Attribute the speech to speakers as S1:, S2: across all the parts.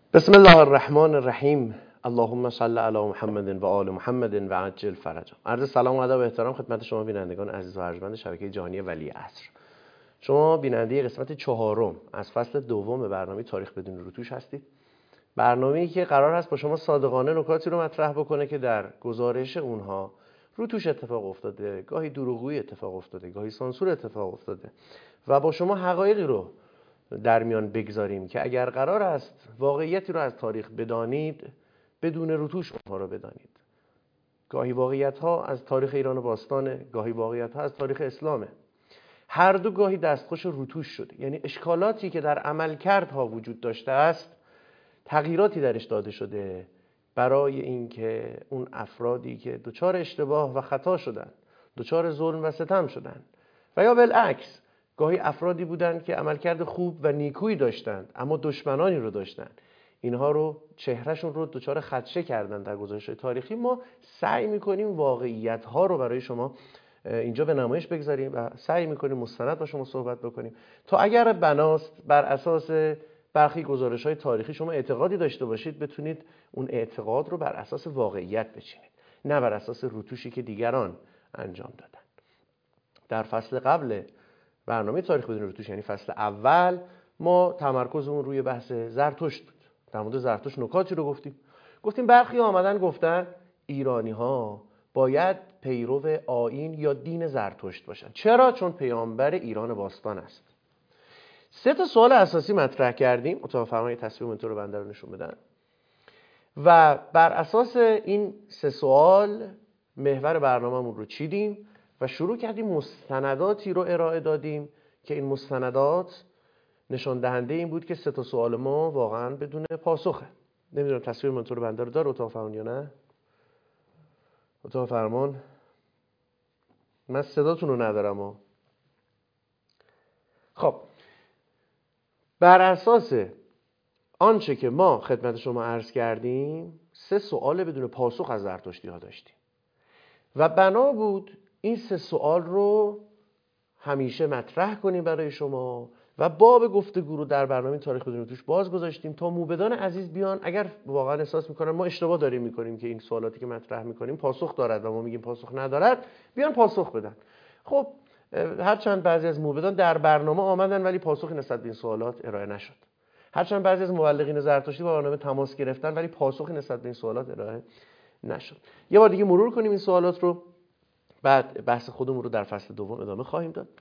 S1: بسم الله الرحمن الرحیم. اللهم صل علی محمد و آل محمد و عجل فرجهم. عرض سلام و ادب و احترام خدمت شما بینندگان عزیز و ارجمند شبکه جهانی ولی عصر. شما بیننده قسمت چهارم از فصل دوم برنامه تاریخ بدون روتوش هستید. برنامه‌ای که قرار است با شما صادقانه نکاتی رو مطرح بکنه که در گزارش اونها روتوش اتفاق افتاده، گاهی دروغگویی اتفاق افتاده، گاهی سانسور اتفاق افتاده و با شما حقایقی رو در میان بگذاریم که اگر قرار است واقعیتی رو از تاریخ بدانید، بدون روتوش اونها رو بدانید. گاهی واقعیت‌ها از تاریخ ایران باستانه، گاهی واقعیت‌ها از تاریخ اسلامه. هر دو گاهی دستخوش روتوش شده، یعنی اشکالاتی که در عملکردها وجود داشته است، تغییراتی درش داده شده برای اینکه اون افرادی که دچار اشتباه و خطا شدن، دچار ظلم و ستم شدن، و یا بالعکس گاهی افرادی بودند که عملکرد خوب و نیکویی داشتند اما دشمنانی رو داشتند، اینها رو چهرهشون رو دچار خدشه کردن در گزارش‌های تاریخی. ما سعی می‌کنیم واقعیت‌ها رو برای شما اینجا به نمایش بگذاریم و سعی می‌کنیم مستند با شما صحبت بکنیم تا اگر بناست بر اساس برخی گزارش‌های تاریخی شما اعتقادی داشته باشید، بتونید اون اعتقاد رو بر اساس واقعیت بچینید، نه بر اساس روتوشی که دیگران انجام دادن. در فصل قبل برنامه تاریخ بدون روتوش، یعنی فصل اول، ما تمرکزمون روی بحث زرتشت بود. در مورد زرتشت نکاتی رو گفتیم برخی آمدن گفتن ایرانی‌ها باید پیرو آیین یا دین زرتشت باشن. چرا؟ چون پیامبر ایران باستان است. سه تا سوال اساسی مطرح کردیم. اتاق فرمای تصویر منتور رو بنده رو نشون بدن و بر اساس این سه سوال محور برنامه‌مون رو چیدیم و شروع کردیم مستنداتی رو ارائه دادیم که این مستندات نشان دهنده این بود که سه تا سوال ما واقعا بدون پاسخه. نمیدونم تصویر منتور بنده رو داره اتاق فرمان یا نه؟ اتاق فرمان، من صداتون رو ندارم. خب، بر اساس آنچه که ما خدمت شما عرض کردیم، سه سوال بدون پاسخ از زرتشتی ها داشتیم و بنا بود این سه سوال رو همیشه مطرح کنیم برای شما و باب گفتگو رو در برنامه تاریخ بدون روتوش باز گذاشتیم تا موبدان عزیز بیان اگر واقعا احساس میکنن ما اشتباه داریم میکنیم که این سوالاتی که مطرح میکنیم پاسخ دارد و ما میگیم پاسخ ندارد، بیان پاسخ بدن. خب هرچند بعضی از موبدان در برنامه آمدن ولی پاسخی نسبت به این سوالات ارائه نشد، هرچند بعضی از مبلغین زرتشتی با برنامه تماس گرفتن ولی پاسخی نسبت به این سوالات ارائه نشد. یه بار دیگه مرور کنیم این سوالات رو، بعد بحث خودمون رو در فصل دوم ادامه خواهیم داد.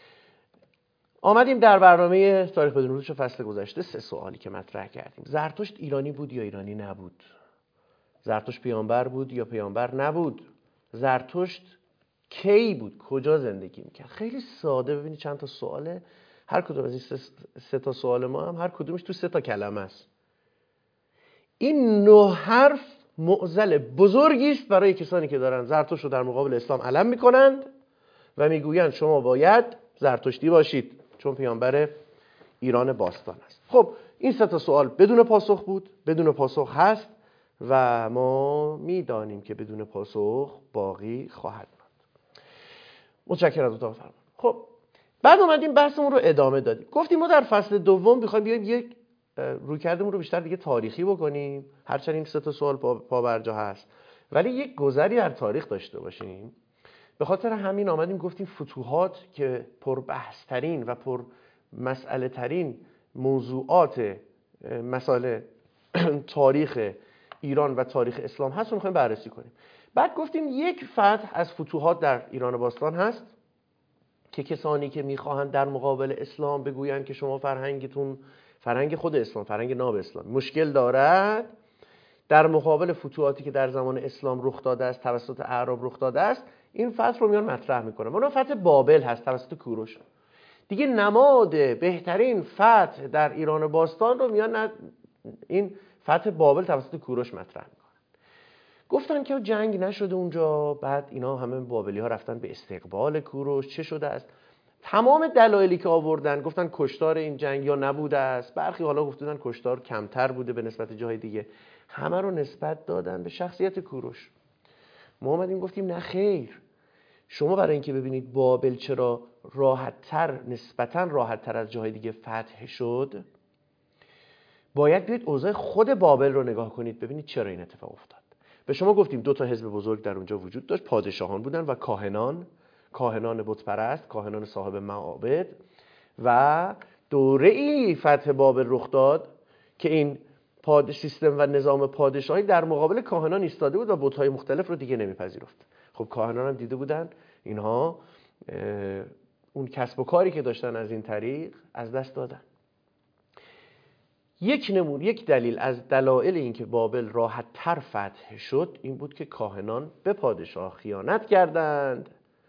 S1: آمدیم در برنامه تاریخ بدون روتوش فصل گذشته سه سوالی که مطرح کردیم. زرتشت ایرانی بود یا ایرانی نبود؟ زرتشت پیامبر بود یا پیامبر نبود؟ زرتشت کی بود؟ کجا زندگی میکرد؟ خیلی ساده. ببینید چند تا سواله، هر کدوم از این سه تا سوال ما هم هر کدومش تو سه تا کلمه است. این 9 حرف معضل بزرگی است برای کسانی که دارن زرتشت رو در مقابل اسلام علم میکنند و میگویند شما باید زرتشتی باشید چون پیامبر ایران باستان است. خب این سه تا سوال بدون پاسخ بود، بدون پاسخ هست و ما میدانیم که بدون پاسخ باقی خواهد ماند. متشکرم از اتاق فرمان. خب بعد اومدیم بحثمون رو ادامه دادیم. گفتیم ما در فصل دوم میخوایم بیایم یک رویکردمون رو بیشتر دیگه تاریخی بکنیم، هرچند این سه تا سوال پا بر جا هست ولی یک گذری در تاریخ داشته باشیم. به خاطر همین آمدیم گفتیم فتوحات که پر بحث ترین و پر مسئله ترین موضوعات مسائل تاریخ ایران و تاریخ اسلام هست رو میخوایم بررسی کنیم. بعد گفتیم یک فتح از فتوحات در ایران باستان هست که کسانی که میخواهند در مقابل اسلام بگویند که شما فرهنگتون فرهنگ خود اسلام، فرهنگ ناب اسلام مشکل دارد، در مقابل فتوحاتی که در زمان اسلام رخ داده است توسط اعراب رخ داده است، این فتح رو میان مطرح میکنن. اون فتح بابل هست توسط کوروش. دیگه نماد بهترین فتح در ایران باستان رو میان این فتح بابل توسط کوروش مطرح میکنن. گفتن که جنگ نشده اونجا، بعد اینا همه بابلی ها رفتن به استقبال کوروش. چه شده است؟ تمام دلایلی که آوردن گفتن کشتار این جنگ یا نبوده است، برخی حالا گفتن کشتار کمتر بوده به نسبت جای دیگه، همه رو نسبت دادن به شخصیت کوروش. ما اومدیم گفتیم نه خیر، شما برای اینکه ببینید بابل چرا نسبتاً راحت‌تر از جای دیگه فتح شد، باید بیاید اوضاع خود بابل رو نگاه کنید ببینید چرا این اتفاق افتاد. به شما گفتیم 2 تا حزب بزرگ در اونجا وجود داشت، پادشاهان بودن و کاهنان بت پرست، کاهنان صاحب معابد. و دوره‌ای فتح بابل رخ داد که این سیستم و نظام پادشاهی در مقابل کاهنان ایستاده بود و بت‌های مختلف رو دیگه نمیپذیرفت. خب کاهنان هم دیده بودن اینها اون کسب و کاری که داشتن از این طریق از دست دادن. یک دلیل از دلایل اینکه بابل راحت تر فتح شد این بود که کاهنان به پادشاه خیانت کردند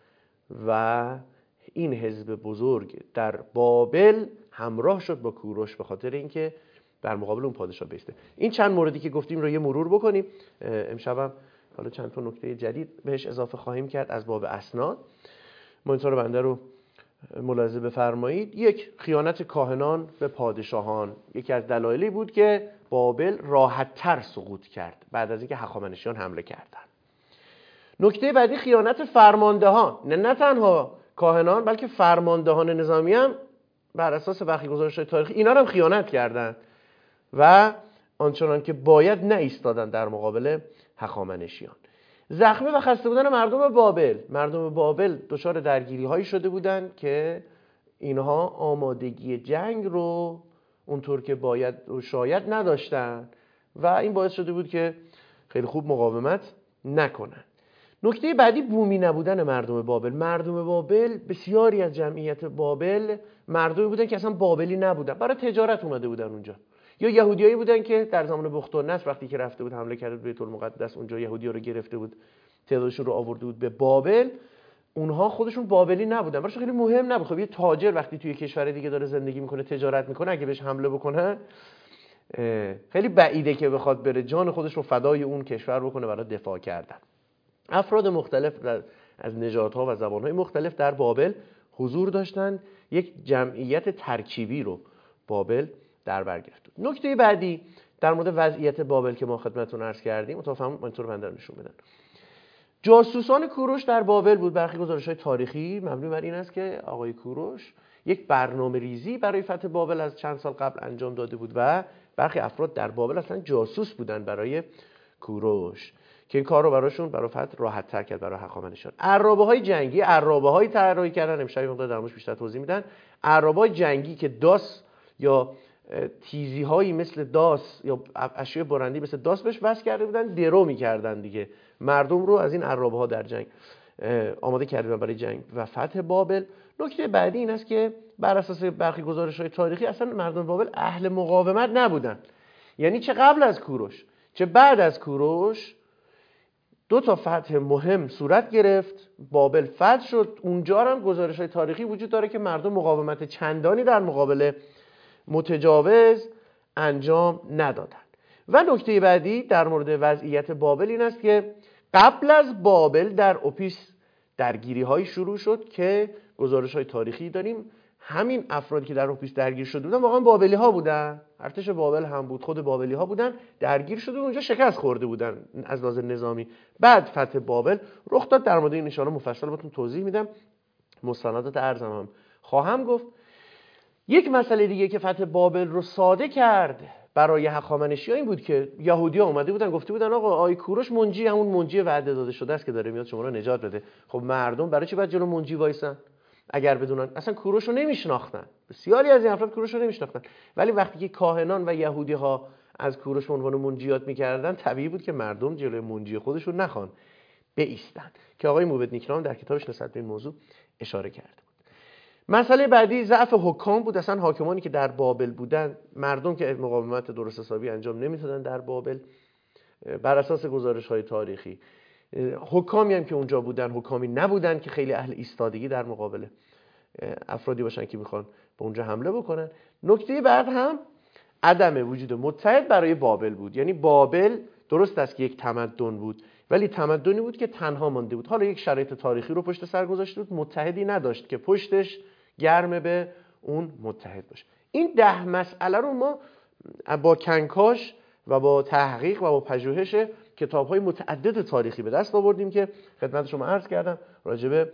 S1: و این حزب بزرگ در بابل همراه شد با کوروش به خاطر اینکه در مقابل اون پادشاه بیسته. این چند موردی که گفتیم رو یه مرور بکنیم. امشبم حالا چند تا نکته جدید بهش اضافه خواهیم کرد از باب اسناد. مونیتور بنده رو ملاحظه بفرمایید. یک، خیانت کاهنان به پادشاهان یکی از دلایلی بود که بابل راحت تر سقوط کرد بعد از اینکه هخامنشیان حمله کردند. نکته بعدی خیانت فرماندهان، نه تنها کاهنان بلکه فرماندهان نظامی هم بر اساس برخی گزارش‌های تاریخی اینا هم خیانت کردند و آنچنان که باید نایستادند در مقابل هخامنشیان. زخمی و خسته بودن مردم بابل دچار درگیری‌هایی شده بودند که اینها آمادگی جنگ رو اونطور که باید و شاید نداشتن و این باعث شده بود که خیلی خوب مقاومت نکنن. نکته بعدی بومی نبودن مردم بابل بسیاری از جمعیت بابل مردمی بودن که اصلا بابلی نبودن، برای تجارت اومده بودن اونجا، یا یهودیایی بودن که در زمان بختالنصر وقتی که رفته بود حمله کرده بود بیت المقدس، اونجا یهودی‌ها رو گرفته بود، تعدادشون رو آورده بود به بابل. اونها خودشون بابلی نبودن، براشون خیلی مهم نبود. خب یه تاجر وقتی توی کشور دیگه داره زندگی میکنه، تجارت میکنه، اگه بهش حمله بکنن خیلی بعیده که بخواد بره جان خودش رو فدای اون کشور بکنه برای دفاع کردن. افراد مختلف از نژادها و زبانهای مختلف در بابل حضور داشتند. یک جمعیت ترکیبی رو بابل در بر گرفت. نکته بعدی در مورد وضعیت بابل که ما خدمتتون عرض کردیم، متفاهم اینطور بنده نشون بدن. جاسوسان کوروش در بابل بود. برخی گزارش‌های تاریخی مبنی بر این است که آقای کوروش یک برنامه ریزی برای فتح بابل از چند سال قبل انجام داده بود و برخی افراد در بابل اصلا جاسوس بودن برای کوروش که این کار رو برای فتح راحت تر کرد برای هخامنشیان. عرابه‌های جنگی، عرابه‌های طراحی کردن، امشب مقدار در موردش بیشتر توضیح میدن. عرابه‌های جنگی که داس یا تیزی‌هایی مثل داس یا اشیاء برندی مثل داس بهش وصل کرده بودن، درو می‌کردن دیگه. مردم رو از این عرابه‌ها در جنگ آماده کردن برای جنگ و فتح بابل. نکته بعدی این است که بر اساس برخی گزارش‌های تاریخی اصلا مردم بابل اهل مقاومت نبودن. یعنی چه قبل از کوروش چه بعد از کوروش 2 تا فتح مهم صورت گرفت، بابل فتح شد. اونجا هم گزارش‌های تاریخی وجود داره که مردم مقاومت چندانی در مقابل متجاوز انجام ندادن. و نکته بعدی در مورد وضعیت بابل این است که قبل از بابل در اوپیس درگیری‌های شروع شد که گزارش‌های تاریخی داریم همین افرادی که در اوپیس درگیر شده بودن واقعا بابلی‌ها بودن، ارتش بابل هم بود، خود بابلی‌ها بودن، درگیر شده اونجا شکست خورده بودن از لحاظ نظامی. بعد فتح بابل رخ داد. در مورد این ان شاءالله مفصل بهتون توضیح میدم، مستندات ارزم هم خواهم گفت. یک مسئله دیگه که فتح بابل رو ساده کرد برای هخامنشیان این بود که یهودی‌ها اومده بودن گفته بودن آقا آی کوروش منجی همون منجی وعده داده شده است که داره میاد شما رو نجات بده. خب مردم برای چی باید جلو منجی وایسن اگر بدونن؟ اصلا کوروش رو نمیشناختن. بسیاری از این افراد کوروش رو نمیشناختن، ولی وقتی که کاهنان و یهودی‌ها از کوروش به عنوان منجیات میکردن، طبیعی بود که مردم جلوی منجی خودشون نخوان بایستن که آقای موبد نیکنام در کتابش نسبت به این موضوع اشاره کرده. مسئله بعدی ضعف حکام بود. اصلا حاکمانی که در بابل بودن، مردم که مقاومت درست حسابی انجام نمیدادن در بابل بر اساس گزارش‌های تاریخی. حکامی هم که اونجا بودن حکامی نبودن که خیلی اهل ایستادگی در مقابل افرادی باشن که میخوان به اونجا حمله بکنن. نکته بعد هم عدم وجود متحد برای بابل بود. یعنی بابل درست است که یک تمدن بود، ولی تمدنی بود که تنها مانده بود. حالا یک شرایط تاریخی رو پشت سر گذاشته بود، متحدی نداشت که پشتش گرم به اون متحد باشه. این 10 مسئله رو ما با کنکاش و با تحقیق و با پژوهش کتاب‌های متعدد تاریخی به دست آوردیم که خدمت شما عرض کردم راجع به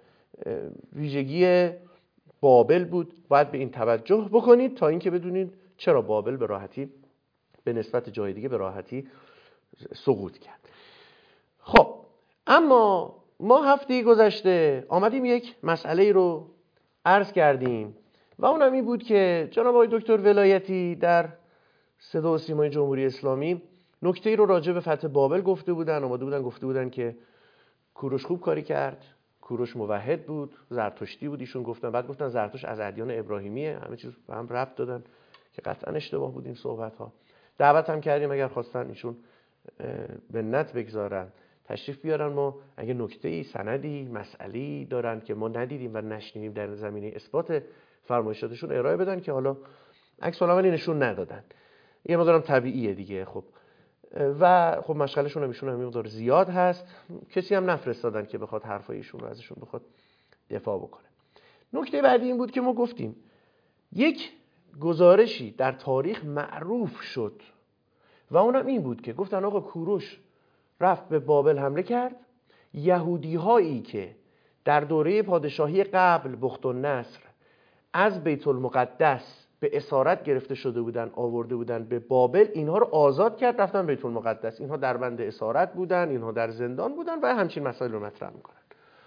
S1: ویژگی بابل بود. باید به این توجه بکنید تا اینکه بدونید چرا بابل به راحتی به نسبت جای دیگه به راحتی سقوط کرد. خب اما ما هفته گذشته آمدیم یک مسئله رو عرض کردیم و اونم این بود که جناب آقای دکتر ولایتی در صدا و سیمای جمهوری اسلامی نکته‌ای رو راجع به فتح بابل گفته بودن، گفته بودن که کوروش خوب کاری کرد، کوروش موحد بود، زرتشتی بود ایشون گفتن، بعد گفتن زرتشت از ادیان ابراهیمیه، همه چیز به هم ربط دادن که قطعا اشتباه بود این صحبت‌ها. دعوت هم کردیم اگر خواستن ایشون بنت بگذارن تشریف بیارن، ما اگه نکته‌ای، سندی، مسئله‌ای دارن که ما ندیدیم و نشنیدیم در زمینه اثبات فرمایشاتشون ارائه بدن که حالا عکس العملی نشون ندادن. یه مقدارم طبیعیه دیگه. خب و خب مشغلشون هم ایشون هم یه مقدار زیاد هست، کسی هم نفرستادن که بخواد حرفای ایشون رو ازشون بخواد دفاع بکنه. نکته بعدی این بود که ما گفتیم یک گزارشی در تاریخ معروف شد و اونم این بود که گفتن آقا کوروش رفت به بابل حمله کرد، یهودی هایی که در دوره پادشاهی قبل بختالنصر از بیت المقدس به اسارت گرفته شده بودن آورده بودن به بابل، اینها رو آزاد کرد رفتن بیت المقدس. اینها در بند اسارت بودن، اینها در زندان بودن و همچین مسائل رو مطرح میکنن.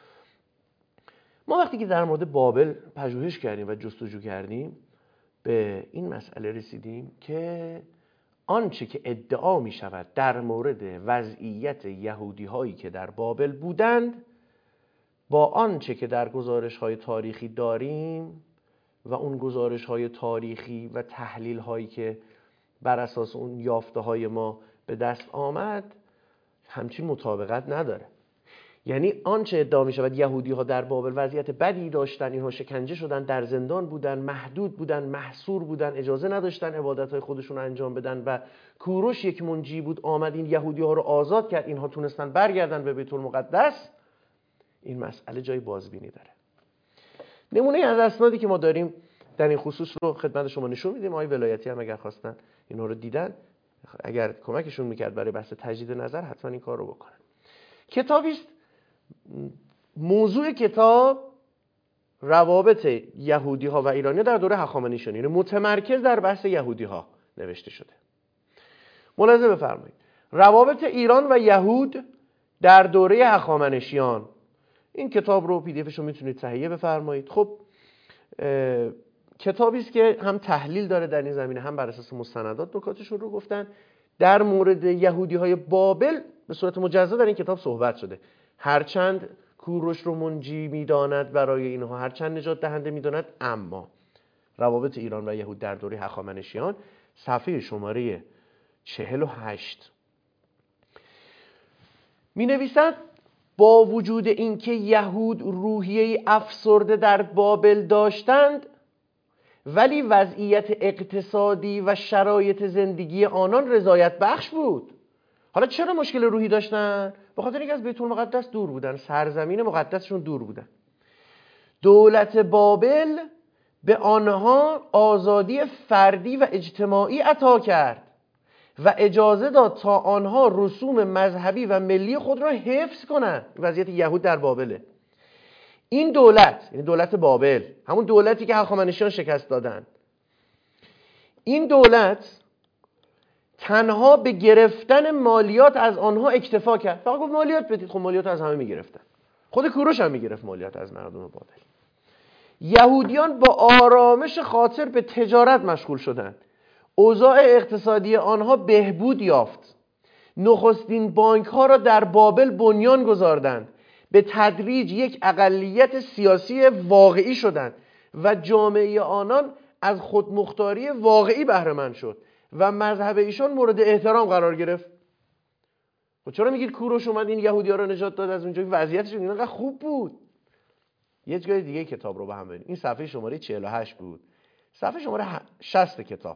S1: ما وقتی که در مورد بابل پژوهش کردیم و جستجو کردیم به این مسئله رسیدیم که آنچه که ادعا می شود در مورد وضعیت یهودی هایی که در بابل بودند با آنچه که در گزارش های تاریخی داریم و اون گزارش های تاریخی و تحلیل هایی که بر اساس اون یافته های ما به دست آمد همچین مطابقت نداره. یعنی آنچه ادعا می شود یهودی ها در بابل وضعیت بدی داشتن، اینها شکنجه شدن، در زندان بودن، محدود بودن، محصور بودن، اجازه نداشتن عبادت های خودشون رو انجام بدن و کوروش یک منجی بود آمد این یهودی ها رو آزاد کرد، اینها تونستن برگردن به بیت المقدس، این مسئله جای بازبینی داره. نمونه از اسنادی که ما داریم در این خصوص رو خدمت شما نشون میدیم. آقای ولایتی هم اگر خواستن اینها رو دیدن، اگر کمکشون میکرد برای بحث تجدید نظر حتما این کار رو بکنن. کتابی است، موضوع کتاب روابط یهودی ها و ایرانی در دوره هخامنشیان، یعنی متمرکز در بحث یهودی ها نوشته شده. ملاحظه بفرمایید روابط ایران و یهود در دوره هخامنشیان. این کتاب رو پی دی افش رو میتونید تهیه بفرمایید. خب کتابی است که هم تحلیل داره در این زمینه، هم بر اساس مستندات نکاتشون رو گفتن. در مورد یهودی های بابل به صورت مجزا در این کتاب صحبت شده. هرچند کوروش رو منجی میداند برای اینها، هرچند نجات دهنده میداند، اما روابط ایران و یهود در دوره هخامنشیان صفحه شماره 48 می نویسد با وجود اینکه یهود روحیه افسرده در بابل داشتند ولی وضعیت اقتصادی و شرایط زندگی آنان رضایت بخش بود. حالا چرا مشکل روحی داشتن؟ به خاطر اینکه از بیت المقدس دور بودن، سرزمین مقدسشون دور بودن. دولت بابل به آنها آزادی فردی و اجتماعی عطا کرد و اجازه داد تا آنها رسوم مذهبی و ملی خود را حفظ کنند. وضعیت یهود در بابله. این دولت، یعنی دولت بابل، همون دولتی که هخامنشیان شکست دادن، این دولت تنها به گرفتن مالیات از آنها اکتفا کرد. فقط گفت مالیات بدید. خب مالیات از همه میگرفتن. خود کوروش هم میگرفت مالیات از مردم بابل. یهودیان با آرامش خاطر به تجارت مشغول شدند. اوضاع اقتصادی آنها بهبود یافت. نخستین بانک ها را در بابل بنیان گذاردند. به تدریج یک اقلیت سیاسی واقعی شدند و جامعه آنان از خودمختاری واقعی بهره مند شد و مذهب ایشان مورد احترام قرار گرفت. خب چرا میگید کوروش اومد این یهودی‌ها رو نجات داد از اونجا؟ وضعیتشون اینقدر خوب بود. یه جای دیگه کتاب رو با هم ببینید. این صفحه شماره 48 بود. صفحه شماره 60 کتاب.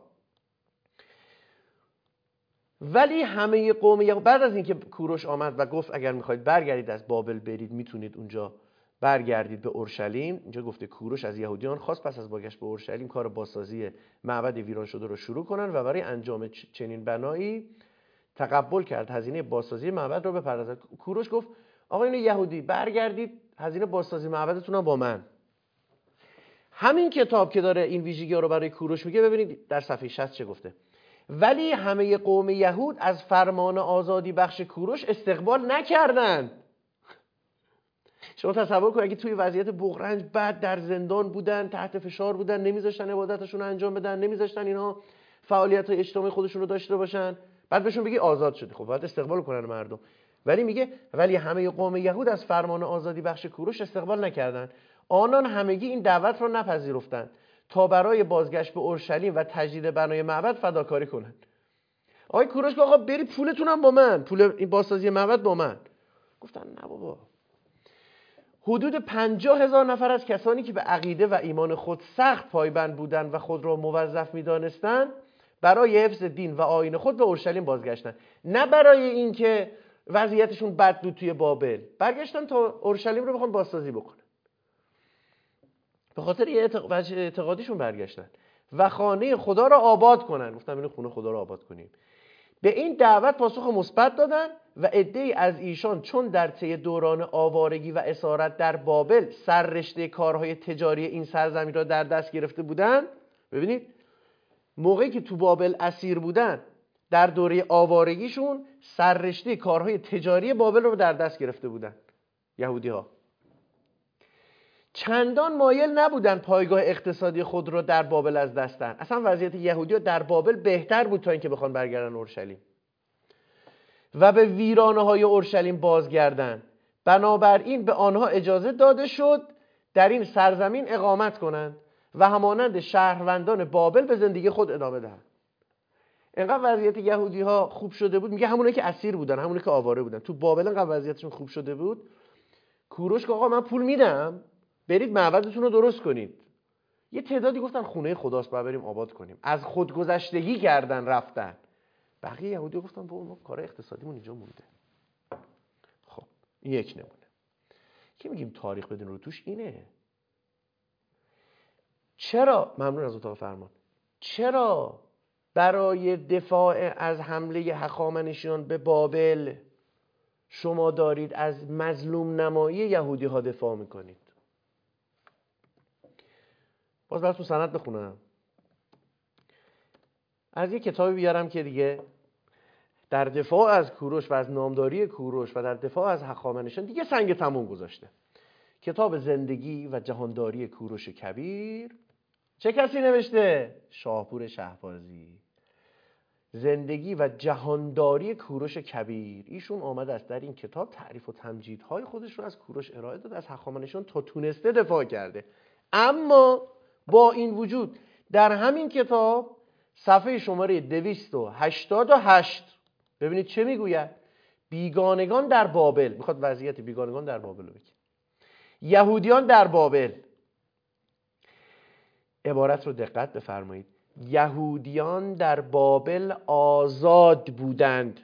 S1: ولی همه قوم یهود بعد از اینکه کوروش آمد و گفت اگر میخواید برگردید از بابل برید میتونید اونجا برگردید به اورشلیم، اینجا گفته کوروش از یهودیان خواست پس از بازگشت به اورشلیم کار بازسازی معبد ویران شده رو شروع کنن و برای انجام چنین بنایی تقبل کرد هزینه بازسازی معبد رو بپردازد. کوروش گفت آقا اینو یهودی برگردید هزینه بازسازی معبدتون رو با من. همین کتاب که داره این ویژگی‌ها رو برای کوروش میگه، ببینید در صفحه 60 چه گفته. ولی همه قوم یهود از فرمان آزادی بخش کوروش استقبال نکردند. شما تصور کنید اگه توی وضعیت بغرنج بعد در زندان بودن، تحت فشار بودن، نمیذاشتن عبادتشون رو انجام بدن، نمیذاشتن اینها فعالیت‌های اجتماعی خودشون رو داشته باشن، بعد بهشون بگی آزاد شدی، خب باید استقبال کنن مردم. ولی میگه ولی همه قوم یهود از فرمان آزادی بخش کوروش استقبال نکردند. آنان همگی این دعوت را نپذیرفتند تا برای بازگشت به اورشلیم و تجدید بنای معبد فداکاری کنند. آقای کوروش گفت آقا برید پولتون هم با من، پول این بازسازی معبد با من. گفتن نه بابا. حدود 50,000 نفر از کسانی که به عقیده و ایمان خود سخت پایبند بودند و خود را موظف می‌دانستند برای حفظ دین و آیین خود به اورشلیم بازگشتند. نه برای اینکه وضعیتشون بد بود توی بابل، برگشتن تا اورشلیم رو بخوان بازسازی بکنن. به خاطر یه وجه اعتقادیشون برگشتن و خانه خدا را آباد کنن. گفتم اینو خونه خدا را آباد کنیم. به این دعوت پاسخ مثبت دادن و عده‌ای از ایشان چون در طی دوران آوارگی و اسارت در بابل سررشته کارهای تجاری این سرزمین را در دست گرفته بودند. ببینید موقعی که تو بابل اسیر بودن، در دوره آوارگیشون سررشته کارهای تجاری بابل رو در دست گرفته بودن یهودی‌ها. چندان مایل نبودن پایگاه اقتصادی خود رو در بابل از دست دهن. اصلا وضعیت یهودی‌ها در بابل بهتر بود تا اینکه بخوان برگردن اورشلیم و به ویرانه‌های اورشلیم بازگردن. بنابراین به آنها اجازه داده شد در این سرزمین اقامت کنند و همانند شهروندان بابل به زندگی خود ادامه دهند. اینقدر وضعیت یهودی‌ها خوب شده بود، میگه همونایی که اسیر بودن، همونایی که آواره بودن، تو بابل اینقدر وضعیتشون خوب شده بود. کوروش که آقا من پول میدم برید معبدتون رو درست کنید. یه تعدادی گفتن خونه خداست باید بریم آباد کنیم، از خودگذشتگی کردن رفتن. بقیه یهودی گفتن بابا ما کار اقتصادیمون اینجا مونده. خب این یک نمونه که میگیم تاریخ بدون رو توش اینه. چرا ممنون از اتاق فرمان، چرا برای دفاع از حمله هخامنشیان به بابل شما دارید از مظلوم نمایی یهودی ها دفاع میکنید؟ باز براتون سند بخونم از یه کتابی بیارم که دیگه در دفاع از کوروش و از نامداری کوروش و در دفاع از هخامنشیان دیگه سنگ تموم گذاشته. کتاب زندگی و جهانداری کوروش کبیر. چه کسی نوشته؟ شاهپور شهبازی. زندگی و جهانداری کوروش کبیر. ایشون آمده است در این کتاب تعریف و تمجیدهای خودش رو از کوروش ارائه داد، از هخامنشیان تا تونسته دفاع کرده. اما با این وجود در همین کتاب صفحه شماره 288 ببینید چه میگوید؟ بیگانگان در بابل، میخواد وضعیت بیگانگان در بابل رو بگه. یهودیان در بابل. عبارت رو دقت بفرمایید. یهودیان در بابل آزاد بودند.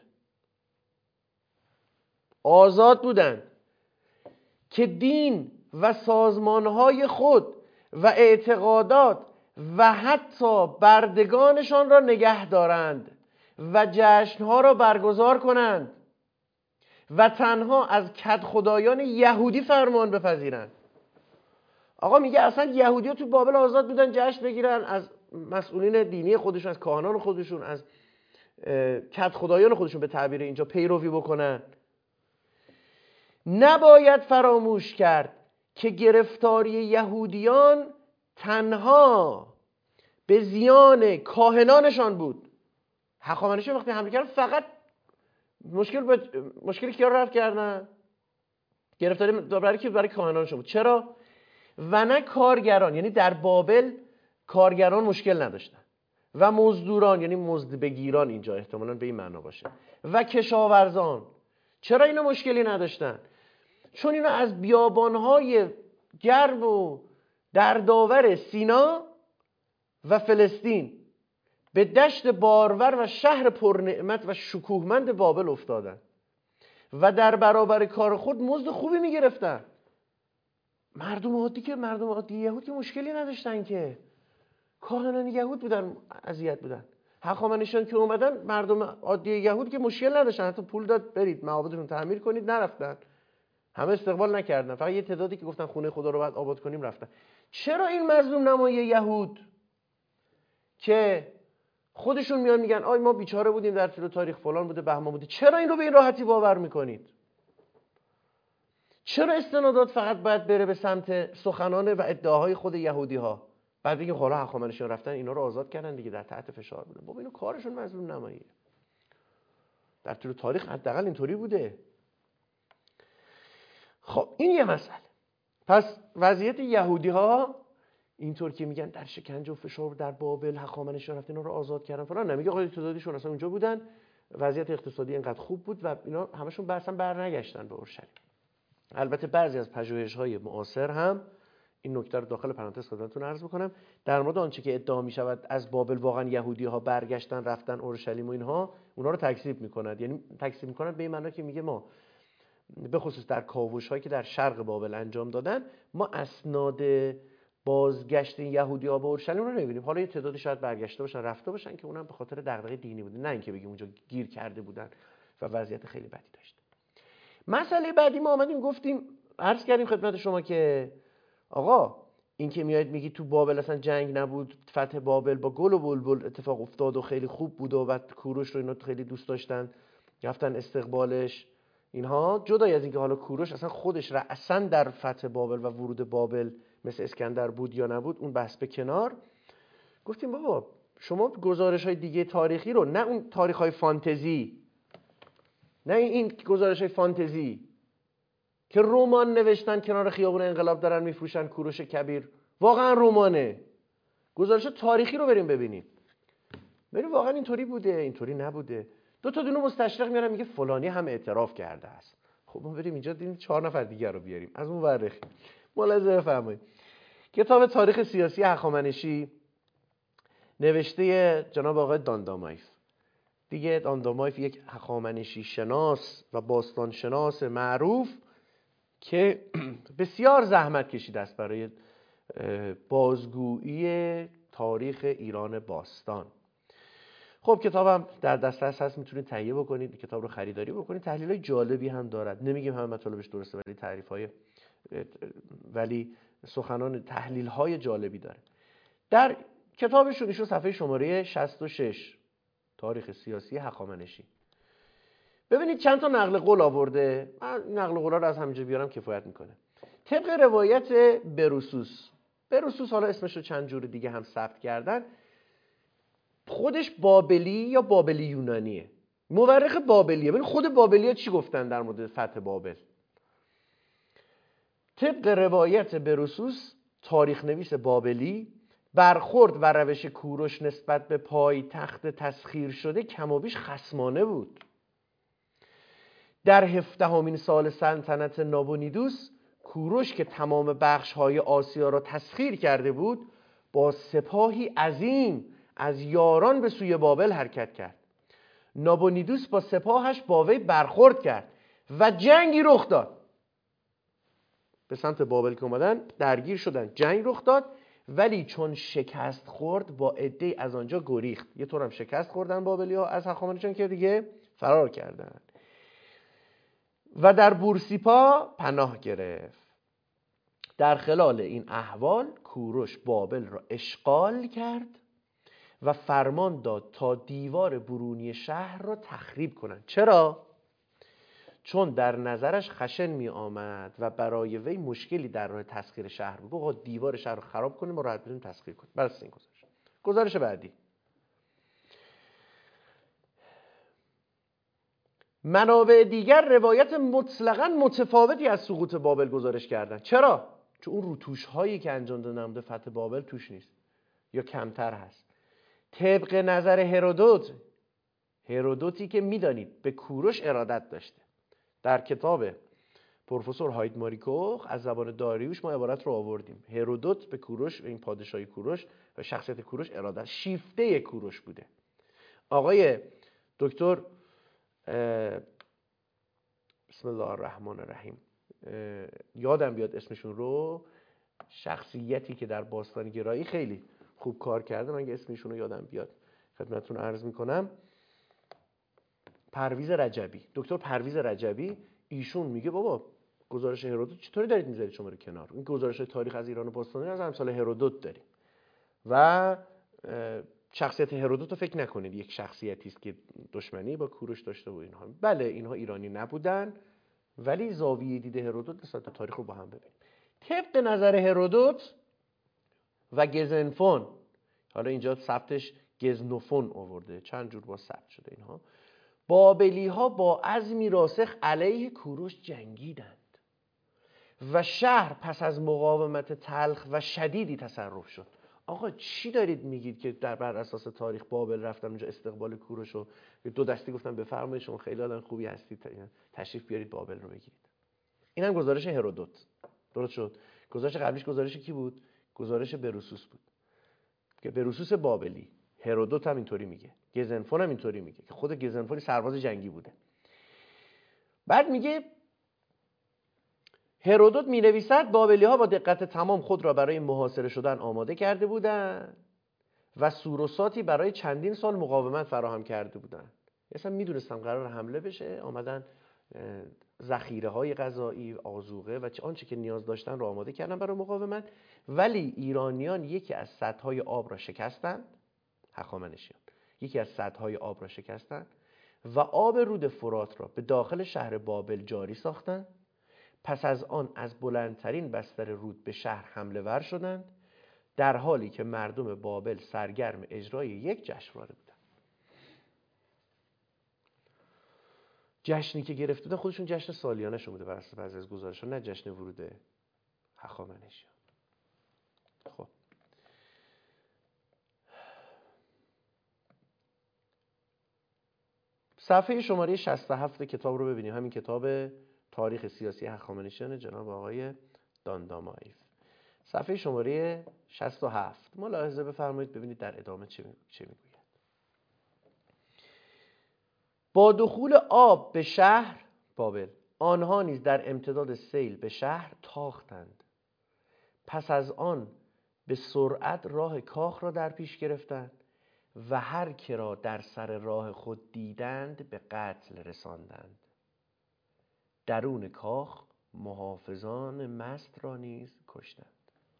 S1: آزاد بودند که دین و سازمانهای خود و اعتقادات و حتی بردگانشان را نگه دارند و جشنها را برگزار کنند و تنها از کدخدایان یهودی فرمان بپذیرند. آقا میگه اصلا یهودی‌ها تو بابل آزاد بودن جشن بگیرن، از مسئولین دینی خودشون، از کاهنان خودشون، از کدخدایان خودشون به تعبیر اینجا پیروی بکنن. نباید فراموش کرد که گرفتاری یهودیان تنها به زیان کاهنانشان بود. هخامنشیان وقتی حمله کردن فقط مشکلی که رفع کردن گرفتاری برای کاهنانشان بود. چرا؟ و نه کارگران، یعنی در بابل کارگران مشکل نداشتن و مزدوران، یعنی مزد بگیران اینجا احتمالاً به این معنا باشه، و کشاورزان. چرا اینا مشکلی نداشتن؟ چون اینا از بیابانهای گرم و دردآور سینا و فلسطین به دشت بارور و شهر پرنعمت و شکوهمند بابل افتادن و در برابر کار خود مزد خوبی میگرفتن. مردم عادی یهود که مشکلی نداشتن، که کاهنان یهود بودن اذیت بودن. هخامنشیان که اومدن مردم عادی یهود که مشکل نداشتن، حتی پول داد برید معابدتون تعمیر کنید، نرفتن. همه استقبال نکردن، فقط یه تعدادی که گفتن خونه خدا رو باید آباد کنیم رفتن. چرا این مظلوم نمایی یهود که خودشون میان میگن آی ما بیچاره بودیم در طول تاریخ، فلان بوده بهمان بوده، چرا این رو به این راحتی باور میکنید؟ چرا استنادات فقط باید بره به سمت سخنان و ادعاهای خود یهودی ها؟ بعد بگیم حالا هخامنشیان رفتن اینا رو آزاد کردن دیگه، در تحت فشار بودن. بابا اینو کارشون مظلوم نماییه. در طول تاریخ حداقل اینطوری بوده. خب این یه مسئله. پس وضعیت یهودی ها اینطور که میگن در شکنجه و فشار در بابل هخامنشیان رفتن اینا رو آزاد کردن فلان، نمیگه آقا تعدادیشون اصلا اونجا بودن، وضعیت اقتصادی اینقدر خوب بود و اینا همشون اصلا برنگشتن به اورشلیم. البته بعضی از پژوهش‌های معاصر هم این نکته رو داخل پرانتز خدمتتون عرض می‌کنم، در مورد آنچه که ادعا می‌شود از بابل واقعا یهودی‌ها برگشتن رفتن اورشلیم و اینها، اونها رو تکذیب می‌کنند. یعنی تکذیب می‌کنند به این معنی که میگه ما به خصوص در کاوش‌هایی که در شرق بابل انجام دادن، ما اسناد بازگشت این یهودی‌ها به اورشلیم رو نمی‌بینیم. حالا یه تعدادی شاید برگشته باشن رفته باشن که اونم به خاطر دغدغه دینی بوده، نه اینکه بگیم اونجا گیر کرده بودن و وضعیت خیلی بدی داشتن. مسئله بعدی ما آمدیم گفتیم عرض کردیم خدمت شما که آقا این که میاد میگی تو بابل اصلا جنگ نبود، فتح بابل با گل و بلبل اتفاق افتاد و خیلی خوب بود و بعد کوروش رو اینا خیلی دوست داشتن رفتن استقبالش، اینها جدای از اینکه حالا کوروش اصلا خودش رأساً در فتح بابل و ورود بابل مثل اسکندر بود یا نبود، اون بحث به کنار، گفتیم بابا شما گزارش‌های دیگه تاریخی رو، نه اون تاریخ‌های فانتزی، نه این گزارش‌های فانتزی که رمان نوشتن کنار خیابون انقلاب دارن میفروشن کوروش کبیر، واقعا رمانه. گزارش تاریخی رو بریم ببینیم، بریم واقعا اینطوری بوده اینطوری نبوده. دو تا دونه مستشرق میارن میگه فلانی هم اعتراف کرده است. خب ما بریم اینجا دیدیم 4 نفر دیگر رو بیاریم از اون ورخ. ملاحظه بفرمایید. کتاب تاریخ سیاسی هخامنشی نوشته جناب آقای داندامایف. دیگه داندامایف یک هخامنشی شناس و باستان شناس معروف که بسیار زحمت کشیده است برای بازگویی تاریخ ایران باستان. خب کتابم در دسترس هست، میتونید تهیه بکنید، کتاب رو خریداری بکنید. تحلیل‌های جالبی هم دارد، نمیگیم همه مطالبش درسته ولی سخنان تحلیل‌های جالبی داره. در کتابشون ایشون صفحه شماره 66 تاریخ سیاسی هخامنشی، ببینید چند تا نقل قول آورده. من نقل قول‌ها رو از همینجا بیارم کفایت میکنه. طبق روایت بروسوس حالا اسمش رو چند جور دیگه هم ثبت کردن، خودش بابلی یا بابلی یونانیه، مورخ بابلیه. ببین خود بابلی‌ها چی گفتن در مورد فتح بابل. طبق روایت بروسوس تاریخ نویس بابلی، برخورد و روش کوروش نسبت به پایتخت تسخیر شده کم و بیش خصمانه بود. در 17مین سال سلطنت نابونیدوس، کوروش که تمام بخش‌های آسیا را تسخیر کرده بود، با سپاهی عظیم از یاران به سوی بابل حرکت کرد. نابونیدوس با سپاهش با وی برخورد کرد و جنگی رخ داد. به سمت بابل که اومدن درگیر شدن، جنگ رخ داد، ولی چون شکست خورد با عده‌ای از آنجا گریخت. یه طور هم شکست خوردن بابلی‌ها از هخامنشیان که دیگه فرار کردن و در بورسیپا پناه گرفت. در خلال این احوال کوروش بابل را اشغال کرد و فرمان داد تا دیوار برونی شهر را تخریب کنند. چرا؟ چون در نظرش خشن می آمد و برای وی مشکلی در راه تسخیر شهر بود. آقا دیوار شهر رو خراب کنیم و راحت بریم تسخیر کنیم. بس این گزارش بعدی. منابع دیگر روایت مطلقاً متفاوتی از سقوط بابل گزارش کردن. چرا؟ چون اون روتوش هایی که انجام داده نموده فتح بابل توش نیست یا کمتر هست. طبق نظر هرودوتی که میدانید به کوروش ارادت داشته، در کتاب پروفسور هاید ماریکوخ از زبان داریوش ما عبارت رو آوردیم. هرودوت به کوروش، این پادشاهی کوروش و شخصیت کوروش ارادت، شیفته کوروش بوده. آقای دکتر بسم الله الرحمن الرحیم یادم بیاد اسمشون رو، شخصیتی که در باستان گرایی خیلی خوب کار کرده، من اسمشون رو یادم بیاد خدمتتون عرض میکنم. پرویز رجبی، دکتر پرویز رجبی، ایشون میگه بابا گزارش هرودوت چطوری دارید میذارید شما رو کنار؟ این گزارش تاریخ از ایران و باستانی از امثال هرودوت داریم و شخصیت هرودوت رو فکر نکنید یک شخصیتی است که دشمنی با کوروش داشته و اینها. بله اینها ایرانی نبودن، ولی زاویه دید هرودوت نسبت به تاریخ رو با هم ببینیم. طبق نظر هرودوت و گزنفون، حالا اینجا ثبتش گزنوفون آورده، چند جور با ثبت شده اینها، بابلی ها با عزمی راسخ علیه کوروش جنگیدند و شهر پس از مقاومت تلخ و شدیدی تصرف شد. آقا چی دارید میگید که بر اساس تاریخ بابل رفتن اونجا استقبال کوروش رو دو دستی گفتن بفرمایید شما خیلی آدم خوبی هستید تشریف بیارید بابل رو بگیرید؟ این هم گزارش هرودوت. درست شد. گزارش قبلیش گزارش کی بود؟ گزارش بروسوس بود که بروسوس بابلی. هرودوت هم اینطوری میگه، گزنفون هم اینطوری میگه که خود گزنفون سرباز جنگی بوده. بعد میگه هرودوت می‌نویسد بابلی‌ها با دقت تمام خود را برای محاصره شدن آماده کرده بودند و سوروساتی برای چندین سال مقاومت فراهم کرده بودند. اصلا میدونستم قرار حمله بشه، آمدن ذخیره‌های غذایی، آذوقه و آنچه که نیاز داشتن را آماده کردن برای مقاومت، ولی ایرانیان یکی از سدهای آب را شکستند، هخامنشیان یکی از سدهای آب را شکستند و آب رود فرات را به داخل شهر بابل جاری ساختند. پس از آن از بلندترین بستر رود به شهر حمله ور شدند، در حالی که مردم بابل سرگرم اجرای یک جشنواره بودند. جشنی که گرفته بودن خودشون جشن سالیانه شون بوده بر اساس بعضی از گزارش‌ها، نه جشن ورود هخامنشیان. خب صفحه شماره 67 کتاب رو ببینیم، همین کتاب تاریخ سیاسی هخامنشیان جناب آقای داندامایف. صفحه شماره 67 ملاحظه بفرمایید ببینید در ادامه چه میگوید. با دخول آب به شهر بابل، آنها نیز در امتداد سیل به شهر تاختند. پس از آن به سرعت راه کاخ را در پیش گرفتند و هر که را در سر راه خود دیدند به قتل رساندند. درون کاخ محافظان مست را نیز کشتند.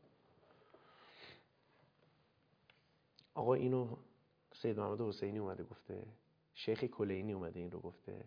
S1: آقا اینو سید محمد حسینی اومده گفته، شیخ کلینی اومده این رو گفته.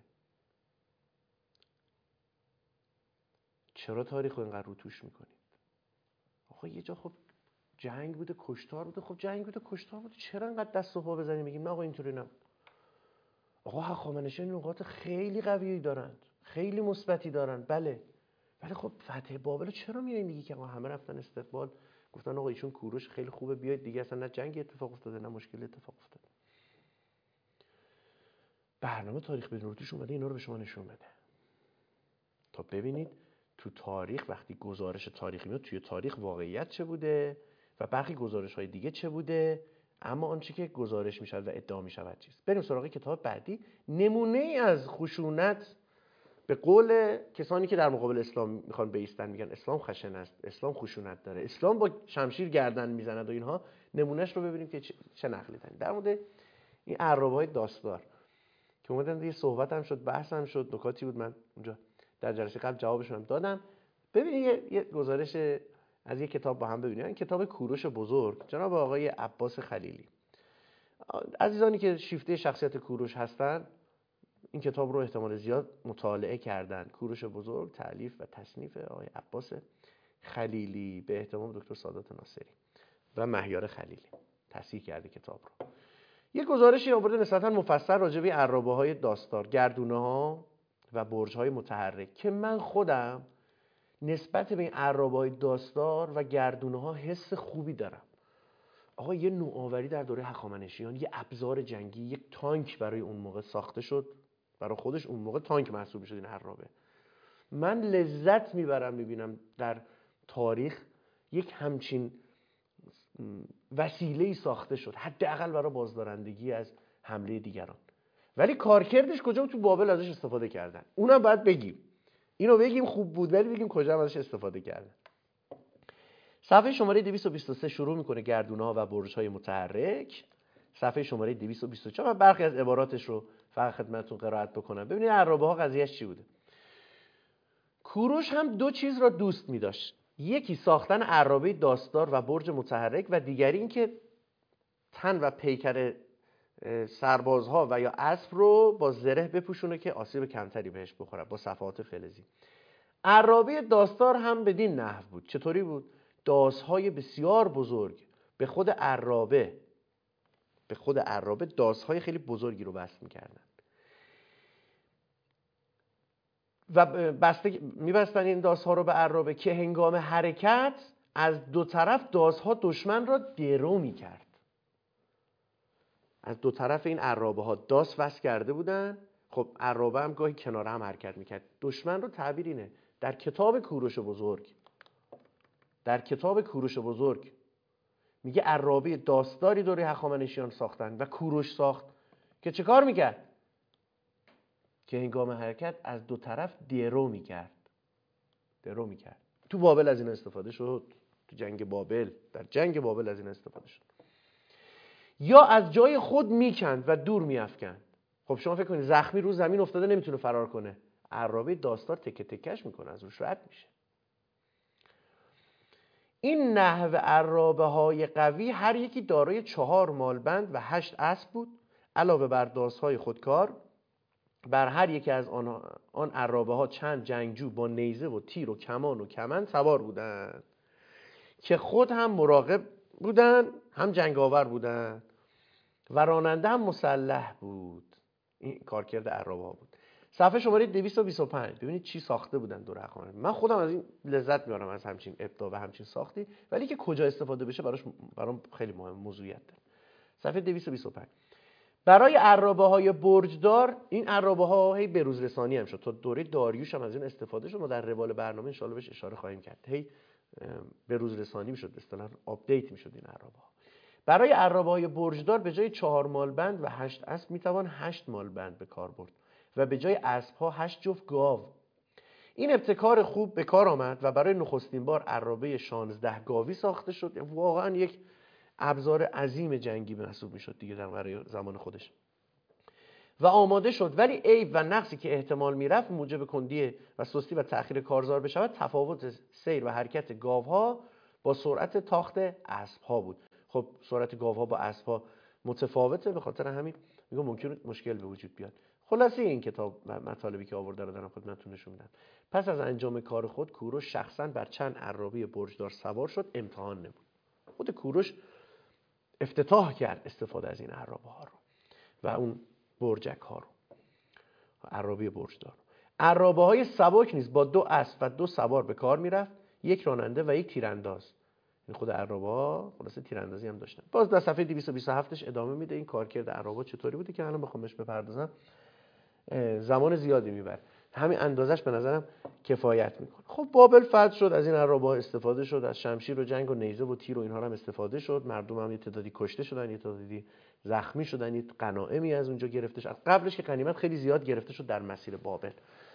S1: چرا تاریخ رو اینقدر رو توش میکنید؟ آقا یه جا خب جنگ بوده، کشتار بوده، خب جنگ بوده، کشتار بوده، چرا اینقدر دست و پا بزنیم بگیم نه آقا اینطوری نبود؟ آقا هخامنشیان نقاط خیلی قویی دارند، خیلی مثبتی دارند، بله، ولی خب فتح بابل چرا میای میگی که آقا همه رفتن استقبال، گفتن آقا ایشون کوروش خیلی خوبه بیاید دیگه، اصلا نه جنگ اتفاق افتاده نه مشکل اتفاق افتاده. برنامه تاریخ بدون رو توش اومده اینا رو به شما نشون بده تا ببینید تو تاریخ وقتی گزارش تاریخی میاد توی تاریخ واقعیت چه بوده و برخی گزارش‌های دیگه چه بوده، اما آنچه که گزارش میشود و ادعا میشود چیست. بریم سراغ کتاب بعدی. نمونه ای از خشونت به قول کسانی که در مقابل اسلام میخوان بایستن، میگن اسلام خشن است، اسلام خشونت داره، اسلام با شمشیر گردن میزند و اینها، نمونهش رو ببینیم که چه نقلی داریم. در مورد این عرابه‌های داستار که اومدن دیگه صحبت هم شد، بحث هم شد، نکاتی بود من اونجا در جلسه قبل جوابشون هم دادم. ببینید یه گزارش از یک کتاب با هم ببینید. این کتاب کوروش بزرگ جناب آقای عباس خلیلی. عزیزانی که شیفته شخصیت کوروش هستن این کتاب رو احتمال زیاد مطالعه کردن. کوروش بزرگ تألیف و تصنیف آقای عباس خلیلی به اهتمام دکتر سادات ناصری و مهیار خلیلی تصحیح کرده کتاب رو. یک گزارشی آورده نسبتاً مفصل راجع به عرابه‌های داستار، گردونه‌ها و برج‌های متحرک که من خودم نسبت به این عرابه‌های داستار و گردونه‌ها حس خوبی دارم. آقا یه نوآوری در دوره هخامنشیان، یه ابزار جنگی، یک تانک برای اون موقع ساخته شد، برای خودش اون موقع تانک محسوب می‌شد این عرابه. من لذت میبرم میبینم در تاریخ یک همچین وسیله‌ای ساخته شد، حداقل برای بازدارندگی از حمله دیگران. ولی کارکردش کجا تو بابل ازش استفاده کردن؟ اونم باید بگیم. اینو بگیم خوب بود، ولی بگیم کجا ازش استفاده کردن. صفحه شماره 223 شروع میکنه گردونه‌ها و برج‌های متحرک. صفحه شماره 224 من برخی از عباراتش رو فقط خدمتتون قرائت بکنم. ببینید عرابه‌ها قضیهش چی بوده. کوروش هم دو چیز را دوست می داشت. یکی ساختن عرابه داستار و برج متحرک و دیگری این که تن و پیکر سربازها و یا اسب رو با زره بپوشونه که آسیب کمتری بهش بخوره با صفحات فلزی. عرابه داستار هم بدین نحو بود. چطوری بود؟ داسهای بسیار بزرگ به خود عرابه داسهای خیلی بزرگی رو بست می‌کردن و می‌بستن این داسها رو به عرابه که هنگام حرکت از دو طرف داسها دشمن را درو می‌کرد. از دو طرف این عرابه ها داس وصل کرده بودن. خب عرابه هم گاهی کنار هم حرکت میکرد. دشمن رو تعبیر اینه در کتاب کوروش بزرگ میگه عرابه داستاری دوره هخامنشیان ساختن و کوروش ساخت که چه کار میکرد؟ که هنگام حرکت از دو طرف درو میکرد. تو بابل از این استفاده شد. تو جنگ بابل، در جنگ بابل از این استفاده شد. یا از جای خود میکند و دور میافکند. خب شما فکر کنید زخمی رو زمین افتاده نمیتونه فرار کنه، عرابه داستار تکه تکش میکنه، از روش رد میشه. این نحو عرابه های قوی هر یکی دارای 4 مالبند و 8 اسب بود. علاوه بر داسهای خودکار بر هر یکی از آن عرابه ها چند جنگجو با نیزه و تیر و کمان و کمند سوار بودند که خود هم مراقب بودند هم جنگاور بودند و راننده هم مسلح بود. این کارکرد عرابه ها بود. صفحه شماره 225. ببینید چی ساخته بودن دور هخامنشیان. من خودم از این لذت میبرم از همچین ابداع و همچین ساختی، ولی که کجا استفاده بشه برام خیلی مهم، موضوعیت داره. صفحه 225. برای عرابه های برجدار، این عرابه ها هی بروز رسانی هم شد، تا دوره داریوش هم از این استفاده شد. ما در روال برنامه ان شاءالله بهش اشاره خواهیم کرد. هی بروز رسانی میشد، به اصطلاح آپدیت میشد این عرابه ها. برای عرابه های برجدار به جای 4 مالبند و 8 اسب میتوان 8 مالبند به کار برد و به جای اسب ها 8 جفت گاو. این ابتکار خوب به کار آمد و برای نخستین بار عرابه 16 گاوی ساخته شد. واقعا یک ابزار عظیم جنگی محسوب میشد دیگه در برای زمان خودش و آماده شد. ولی عیب و نقصی که احتمال میرفت موجب کندی و سستی و تأخیر کارزار بشود تفاوت سیر و حرکت گاوها با سرعت تاخت اسب‌ها بود. خب سرعت گاوها با اسب‌ها متفاوته، به خاطر همین میگم ممکن مشکل به وجود بیاد. خلاصه این کتاب مطالبی که آورده رو دارم خدمتتون نشون میدم. پس از انجام کار خود کوروش شخصا بر چند عرابه برجدار سوار شد. امتحان نبود. خود کوروش افتتاح کرد استفاده از این عرابه ها رو و اون برجک ها رو، عرابه برجدار. عرابه های سبک نیز با 2 اسب و 2 سوار به کار میرفت، 1 راننده و 1 تیرانداز. این خود عرابه ها خلاصه تیراندازی هم داشتن. باز در صفحه 227ش ادامه میده این کارکرد عرابه چطوری بوده که الان بخوام بهش بپردازم زمان زیادی میبره. همین اندازش به نظرم کفایت میکنه. خب بابل فتح شد، از این عرابه ها استفاده شد، از شمشیر و جنگ و نیزه و تیر و اینها هم استفاده شد. مردم هم یه تعدادی کشته شدن، یه تعدادی زخمی شدن، یه غنایمی از اونجا گرفته شد. قبلش که غنیمت خیلی زیاد گرفته شد در مسیر بابل.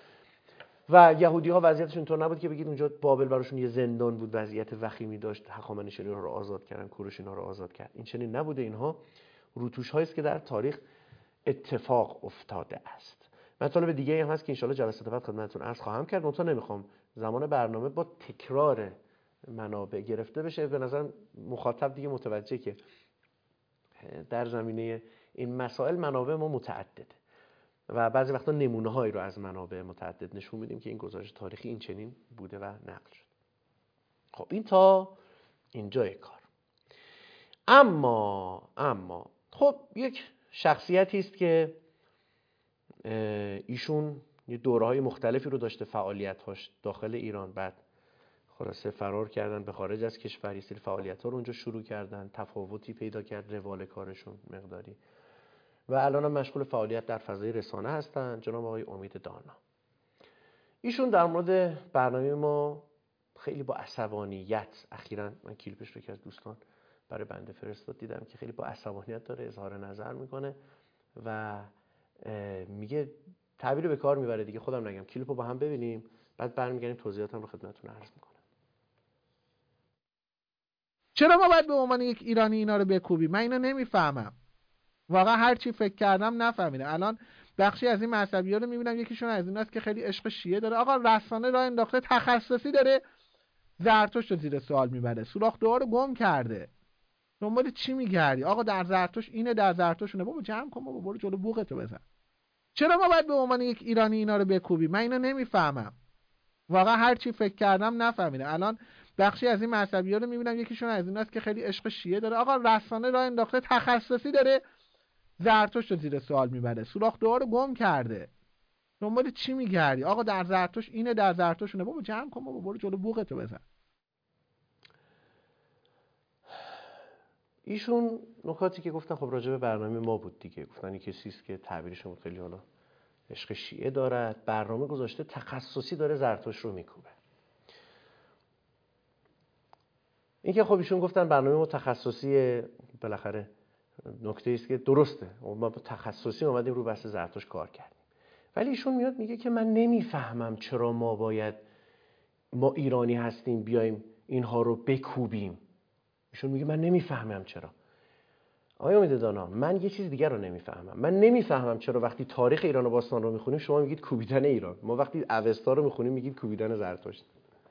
S1: و یهودی ها وضعیتشون اینطور نبود که بگید اونجا بابل براشون یه زندان بود، وضعیت وخیمی داشت، هخامنشیان رو آزاد کردن، کوروش اینا رو آزاد کرد. این چنین نبوده. اینها روتوش هایی است که در تاریخ اتفاق افتاده است. مطالب دیگه هم هست که ان شاءالله جلسات بعد خدمتتون عرض خواهم کرد. منتها نمیخوام زمان برنامه با تکرار منابع گرفته بشه. به نظر مخاطب دیگه متوجه که در زمینه این مسائل منابع ما متعدده و بعضی وقتا نمونه هایی رو از منابع متعدد نشون میدیم که این گزارش تاریخی این چنین بوده و نقل شد. خب این تا اینجای کار. اما خب یک شخصیتی است که ایشون یه دوره‌های مختلفی رو داشته فعالیت‌هاش داخل ایران، بعد خلاصه فرار کردن به خارج از کشور، یه سری فعالیت‌ها رو اونجا شروع کردن، تفاوتی پیدا کرد روال کارشون مقداری و الان هم مشغول فعالیت در فضای رسانه هستن. جناب آقای امید دانا، ایشون در مورد برنامه ما خیلی با عصبانیت، اخیراً من کلیپش رو که از دوستان برای بنده فرستاد دیدم که خیلی با عصبانیت داره اظهار نظر میکنه و میگه تعبیر به کار میبره دیگه، خودم نگم. کلیپو با هم ببینیم بعد برمیگردیم توضیحاتم رو خدمتتون عرض میکنم.
S2: چرا ما باید به عنوان یک ایرانی اینا رو بکوبیم؟ من اینو نمیفهمم. واقعا هر چی فکر کردم نفهمیدم. الان بخشی از این مذهبی‌ها رو می‌بینم یکیشون از ایناست که خیلی عشق شیعه داره. آقا رسانه راه انداخته تخصصی داره زرتشت رو زیر سوال میبره، سوراخ دعا رو گم کرده. دنبال چی میگردی؟ آقا در زرتشت اینه، در زرتشت اونه. بابا جمع کن بابا، برو جلو بوقتو بزن. چرا ما باید به عنوان یک ایرانی اینا رو بکوبیم؟ من اینو نمیفهمم. واقعا هر چی فکر کردم نفهمیدم. الان بخشی از این مذهبی‌ها رو می‌بینم یکیشون از ایناست که خیلی عشق شیعه داره. آقا رسانه راه انداخته تخصصی داره زرتشت رو زیر سوال میبره، سوراخ دعا رو گم کرده. دنبال چی میگردی؟ آقا در زرتشت اینه، در زرتشت اونه. بابا جمع کن بابا، برو جلو بوقتو بزن.
S1: ایشون نکاتی که گفتن خب راجع به برنامه ما بود دیگه. گفتن این کسی است که تعبیرشون خیلی حالا عشق شیعه دارد، برنامه گذاشته تخصصی داره زرتشت رو میکوبه. این که خب ایشون گفتن برنامه ما تخصصی، بالاخره نکته است که درسته، ما تخصصی اومدیم رو بحث زرتشت کار کردیم. ولی ایشون میاد میگه که من نمیفهمم چرا ما ایرانی هستیم بیایم اینها رو بکوبیم. ایشون میگه من نمیفهمم چرا. آقای امید دانا، من یه چیز دیگر رو نمیفهمم. من نمیفهمم چرا وقتی تاریخ ایران و باستان رو میخونیم شما میگید کوبیدن ایران، ما وقتی اوستا رو میخونیم میگید کوبیدن زرتشت.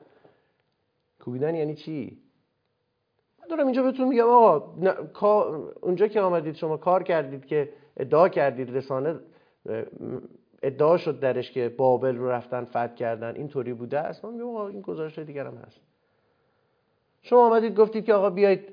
S1: کوبیدن یعنی چی؟ من دارم اینجا بهتون میگم آقا اونجا که آمدید شما کار کردید که ادعا کردید، رسانه ادعا شد درش که بابل رو رفتن فتح کردن، اینطوری بوده است. من میگم آقا این گزارش دیگر هم هست. شما آمدید گفتید که آقا بیایید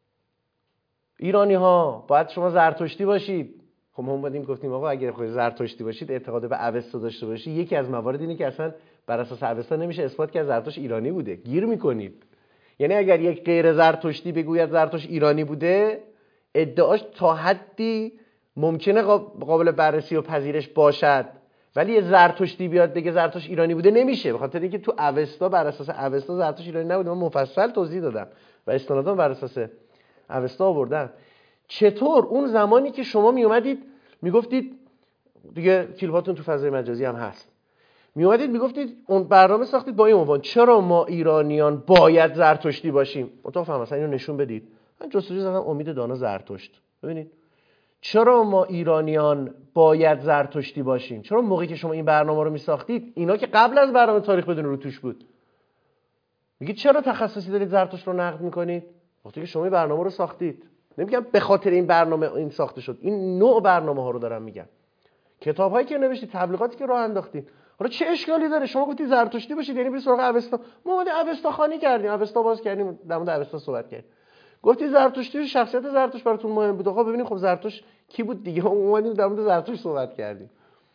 S1: ایرانی ها باید شما زرتشتی باشید. خب ما اومدیم گفتیم آقا اگر خود زرتشتی باشید، اعتقاد به اوستا داشته باشید، یکی از موارد اینه که اصلا بر اساس اوستا نمیشه اثبات کرد زرتشت ایرانی بوده. گیر میکنید. یعنی اگر یک غیر زرتشتی بگوید زرتشت ایرانی بوده، ادعاش تا حدی ممکنه قابل بررسی و پذیرش باشد، ولی یه زرتشتی بیاد بگه زرتشت ایرانی بوده نمیشه، به خاطر اینکه تو اوستا بر اساس اوستا زرتشت ایرانی نبوده. من مفصل توضیح دادم و استنادام بر اساس اوستا آوردم. چطور اون زمانی که شما می اومدید میگفتید، دیگه کلیپاتون تو فضای مجازی هم هست، می اومدید میگفتید اون برنامه ساختید با این عنوان چرا ما ایرانیان باید زرتشتی باشیم. متفهم مثلا اینو نشون بدید. من جستجو زدم امید دانا زرتشت، ببینید چرا ما ایرانیان باید زرتشتی باشیم. چرا موقعی که شما این برنامه رو میساختید، اینا که قبل از برنامه تاریخ بدون رو توش بود، میگید چرا تخصصی دارید زرتشت رو نقد میکنید؟ وقتی که شما این برنامه رو ساختید. نمیگم به خاطر این برنامه این ساخته شد، این نوع برنامه ها رو دارم میگم. کتابایی که نوشتید، تبلیغاتی که راه انداختید، حالا چه اشکالی داره شما گفتید زرتشتی باشید یعنی برید سراغ اوستا؟ ما اومدیم اوستا خوانی کردیم، اوستا باز کردیم، در مورد اوستا صحبت کردیم. گفتید زرتشتی، شخصیت زرتشت براتون مهم بود. آقا ببینید خب زرتشت کی بود دیگه؟ اومدیم در مورد زرتشت صحبت کردیم.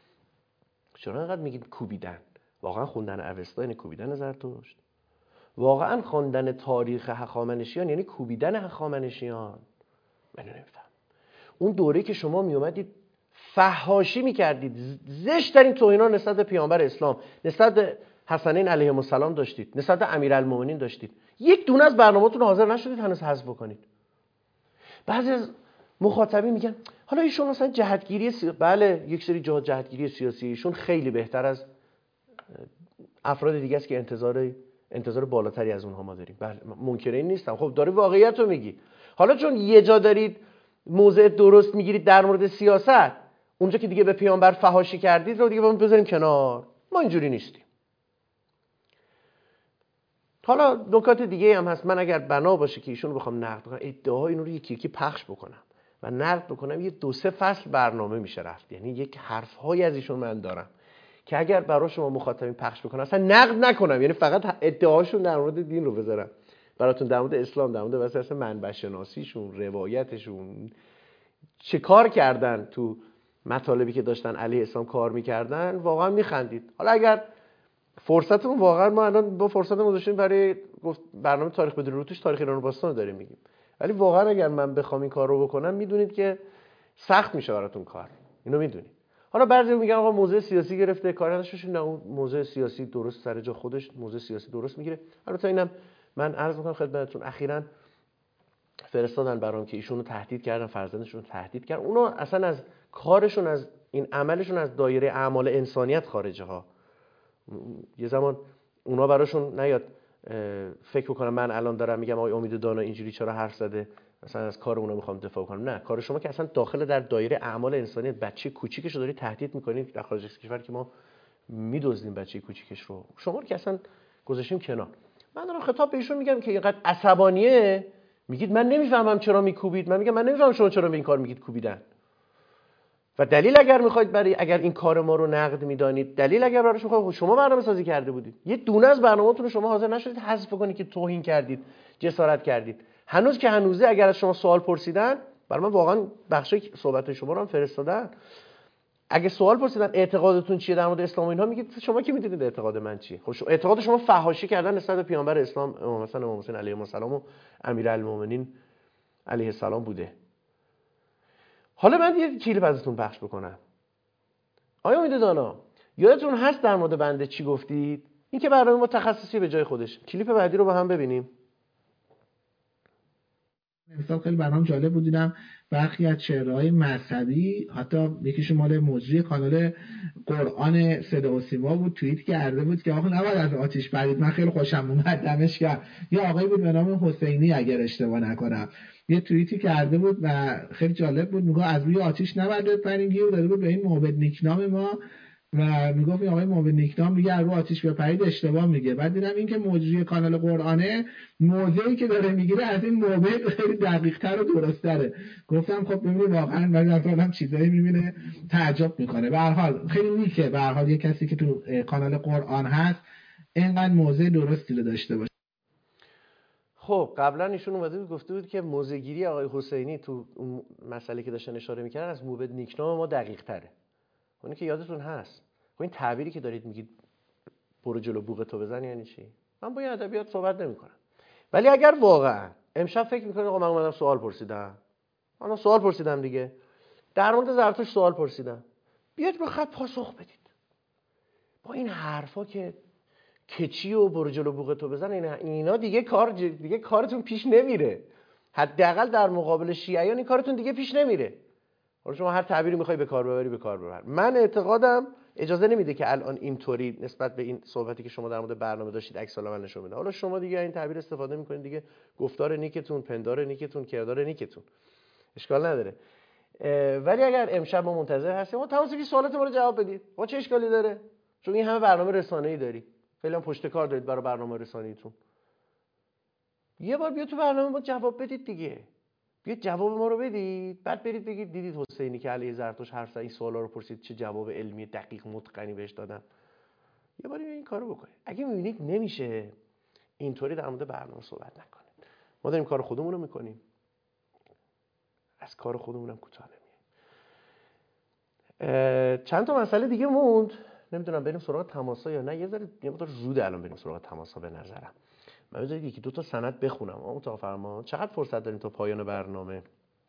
S1: چرا انقدر میگید کوبیدن؟ واقعا خوندن اوستا یعنی کوبیدن زرتشت؟ واقعا خواندن تاریخ هخامنشیان یعنی کوبیدن هخامنشیان؟ من نمیفهم. اون دوره که شما می اومدید فحاشی میکردید، زشت ترین توهینا نسبت به پیامبر اسلام، نسبت به حسنین علیهم السلام داشتید، نسبت به امیرالمومنین داشتید، یک دونه از برنامه‌تون حاضر نشدید هنوز حذف بکنید. بعضی از مخاطبین میگن حالا ایشون مثلا جهتگیری بله، یک سری جهتگیری سیاسی ایشون خیلی بهتر از افراد دیگه است که انتظار بالاتری از اونها ما داریم. بله، منکر این نیستم. خب داری واقعیت رو میگی. حالا چون یه جا دارید موضع درست میگیرید در مورد سیاست، اونجا که دیگه به پیامبر فحاشی کردید رو دیگه بذاریم کنار. ما اینجوری نیستیم. حالا نکات دیگه هم هست. من اگر بنا باشه که ایشون بخوام نقد کنم، ادعاهای اینو رو یکی یکی پخش بکنم و نقد بکنم، یه 2-3 فصل برنامه میشه رفت. یعنی یک حرف‌های از ایشون من دارم که اگر برای شما مخاطبین پخش بکنم اصلا نقد نکنم، یعنی فقط ادعاشون در مورد دین رو بذارم براتون، در مورد اسلام، در مورد واسه منبع شناسیشون، روایتشون، چه کار کردن تو مطالبی که داشتن علیه اسلام کار میکردن، واقعا میخندید. حالا اگر فرصتمون واقعا، ما الان با فرصتمون داشتیم برای برنامه تاریخ بدون رو توش تاریخ ایران و باستان رو داریم میگیم، ولی واقعا اگر من بخوام این کار رو بکنم میدونید که سخت میشه براتون کار، اینو میدونید. حالا بعضی میگن آقا موضع سیاسی گرفته کار نداشتش، نه اون موضع سیاسی درست سر جا خودش موضع سیاسی درست میگیره. البته اینم من عرض میکنم خدمتتون، اخیراً فرستادن برام که ایشونو تهدید کردن، فرزندشون رو تهدید کردن. اونا اصلا از کارشون، از این عملشون از دایره اعمال انسانیت خارجه ها. یه زمان اونا براشون نیاد فکر بکنم من الان دارم میگم آقای امید دانا اینجوری چرا حرف زده مثلا از کار اونا میخوام دفاع کنم. نه، کار شما که اصلا داخل در دایره اعمال انسانی بچه کوچیکش رو دارید تهدید میکنید. در خارج از کشور که ما میدزدیم بچه کوچیکش رو، شما رو که اصلا گذاشتیم کنار. من دارم خطاب به ایشون میگم که اینقدر عصبانیه، میگید من نمیفهمم چرا میکوبید. من میگم من نمیفهمم شما چرا به این کار میگید کوبیدن. و دلیل اگر میخواید اگر این کار ما رو نقد میدانید، دلیل اگر براش میخواید، شما برنامه سازی کرده بودید. یه دونه از برنامه‌تون رو شما حاضر نشدید حذف کنید که توهین کردید، جسارت کردید. هنوز که هنوزه اگر از شما سوال پرسیدن، برای من واقعا بخشای صحبت شما رو هم فرستادن. اگه سوال پرسیدن اعتقادتون چیه در مورد اسلام و اینها، میگید شما کی میدونید اعتقاد من چیه؟ خب اعتقاد شما فحاشی کردن نسبت به پیامبر اسلام امام حسین علیه السلام و امیرالمومنین علیه السلام بوده. حالا من یه کلیپ ازتون پخش بکنم. آیا امید دانا یادتون هست در مورد بنده چی گفتید؟ این که برنامه متخصصی به جای خودش. کلیپ بعدی رو با هم ببینیم.
S2: مثلا خیلی برنامه جالب بود، دیدم برخی از چهره‌های مذهبی، حتی یکیشون مال مجری کانال قرآن صدا و سیما بود، توییت کرده بود که آقا نباید از آتش برید. من خیلی خوشم اومد، دمش گرم. یه آقایی بود به نام حسینی اگر اشتباه نکنم، یه توییتی کرده بود و خیلی جالب بود. میگه از روی آتش نباید بپرین، گیر داده بود به این موبد نیکنام ما و میگفت این آقای موبد نیکنام میگه از روی آتش بپرید اشتباه میگه. بعد دیدم این که مجری کانال قرآنه، موضعی که داره میگیره از این موبد خیلی دقیق‌تر و درست‌تره. گفتم خب ببینید واقعا من مثلا چیزایی میبینه تعجب میکنه. به هر حال خیلی نیکه به هر حال یه کسی که تو کانال قرآن هست اینقدر موضع درستی رو داشته باشه.
S1: خب قبلا ایشون اومده بود گفته بود که موضع‌گیری آقای حسینی تو اون مسئله که داشتن اشاره میکردن از موبد نیکنام ما دقیق تره. اونی که یادتون هست. این تعبیری که دارید میگید برو جلو بوق تو بزن یعنی چی؟ من با این ادبیات صحبت نمیکنم. ولی اگر واقعا امشب فکر میکنید آقا من اومدم سوال پرسیدم، من سوال پرسیدم دیگه، در مورد زرتشت سوال پرسیدم، بیاید به خط پاسخ بدید. با این حرفا که کچی و برو جلو بوق تو بزن اینا دیگه کارتون پیش نمیره. حداقل در مقابل شیعیان این کارتون دیگه پیش نمیره. حالا شما هر تعبیری میخوای به کار ببری به کار ببر. من اعتقادم اجازه نمیده که الان اینطوری نسبت به این صحبتی که شما در مورد برنامه داشتید عکس العمل نشون بده. حالا شما دیگه این تعبیر استفاده میکنید دیگه، گفتار نیکتون، پندار نیکتون، کردار نیکتون، اشکال نداره. ولی اگر امشب ما منتظر هستیم، ما تمام سوالات ما رو جواب بدید. ما چه اشکالی داره؟ چون این همه برنامه رسانه‌ای داری، خیلی هم پشت کار دارید برای برنامه رسانه‌ایتون. یه بار بیا تو برنامه ما جواب بدید دیگه. بیاید جواب ما رو بدید، بعد برید بگید دیدید حسینی که علیه زرتشت حرف زد، این سوالا رو پرسید، چه جواب علمی دقیق متقنی بهش دادم. یه بار این کارو بکنید. اگه می‌بینید نمیشه، اینطوری در مورد برنامه صحبت نکنید. ما داریم کار خودمون رو میکنیم، از کار خودمون هم کوتاه نمیایم. چند تا مسئله دیگه موند، نمیدونم بریم سراغ تماسا یا نه. یه مقدار زوده الان بریم سراغ تماسا به نظرم. من بذارید یکی دو تا سند بخونم. اتاق فرمان چقدر فرصت داریم تا پایان برنامه؟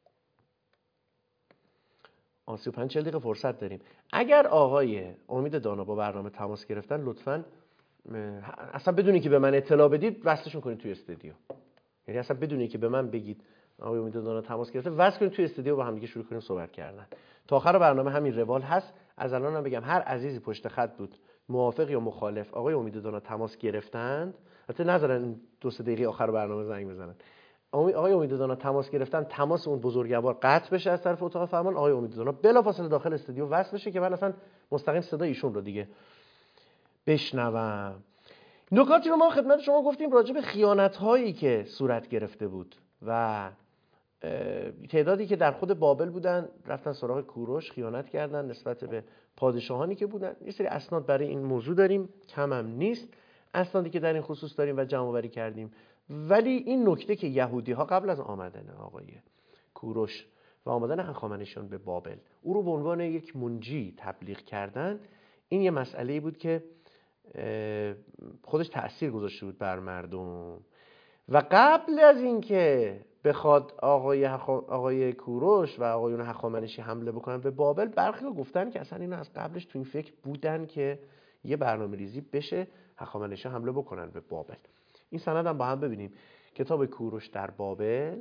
S1: 35 40 دقیقه فرصت داریم. اگر آقای امید دانا با برنامه تماس گرفتن، لطفاً اصلا بدونی که به من اطلاع بدید وصلشون کنید توی استودیو. یعنی اصلا بدونی که به من بگید آقای امید دانا تماس گرفته، وصل کنید توی استودیو، با هم دیگه شروع کنیم صحبت کردن. تا آخر برنامه همین روال هست. از الانم بگم هر عزیزی پشت خط بود موافق یا مخالف آقای امید دانا تماس گرفتند، البته نذارن 2-3 دقیقه آخر برنامه زنگ بزنن. آقای امید دانا تماس گرفتن، تماس اون بزرگوار قطع بشه از طرف اتاق فرمان. آقای امید دانا بلافاصله داخل استودیو وصل بشه که من اصلا مستقیم صدای ایشون رو دیگه بشنوم. نکاتی رو ما خدمت شما گفتیم راجع به خیانت‌هایی که صورت گرفته بود و تعدادی که در خود بابل بودن رفتن سراغ کوروش، خیانت کردن نسبت به پادشاهانی که بودن. یه سری اسناد برای این موضوع داریم، کم هم نیست اسنادی که در این خصوص داریم و جمع آوری کردیم. ولی این نکته که یهودی‌ها قبل از آمدن آقای کوروش و آمدن هخامنشیان به بابل او رو به عنوان یک منجی تبلیغ کردن، این یه مسئله‌ای بود که خودش تأثیر گذاشته بود بر مردم. و قبل از اینکه بخواد آقای کوروش و آقایون هخامنشی حمله بکنن به بابل، برخی گفتن که اصلا اینا از قبلش تو این فکر بودن که یه برنامه‌ریزی بشه هخامنشی حمله بکنن به بابل. این سند هم با هم ببینیم. کتاب کوروش در بابل،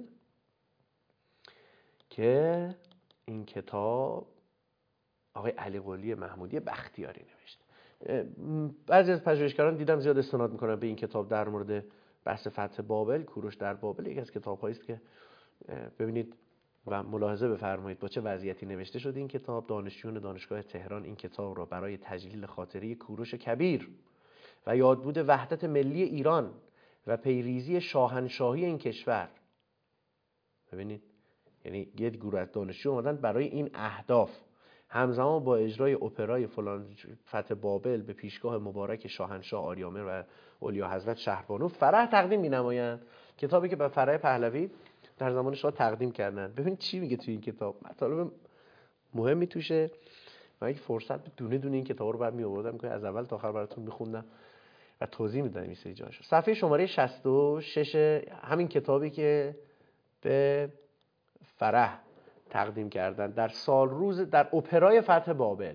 S1: که این کتاب آقای علی قلی محمودی بختیاری نوشته. بعضی از پژوهشگران دیدم زیاد استناد میکنن به این کتاب در مورد بحث فتح بابل. کوروش در بابل یکی از کتاب‌هایی است که ببینید و ملاحظه بفرمایید با چه وضعیتی نوشته شده این کتاب. دانشجویان دانشگاه تهران این کتاب را برای تجلیل خاطره کوروش کبیر و یادبود وحدت ملی ایران و پیریزی شاهنشاهی این کشور، ببینید یعنی یه گروه از دانشجو اومدن برای این اهداف همزمان با اجرای اپرای فلان فتح بابل به پیشگاه مبارک شاهنشاه آریامر و اولیا حضرت شهربانو فرح تقدیم می‌نمایند. کتابی که به فرح پهلوی در زمان شاه تقدیم کردن. ببین چی میگه توی این کتاب، مطالب مهمی توشه. من اگه فرصت دونه دونه این کتابا رو بعد میآوردم که از اول تا آخر براتون می‌خوندم و توضیح میدادم این سری جاشو. صفحه شماره 66 همین کتابی که به فرح تقدیم کردن در سال روز در اپرای فتح بابل.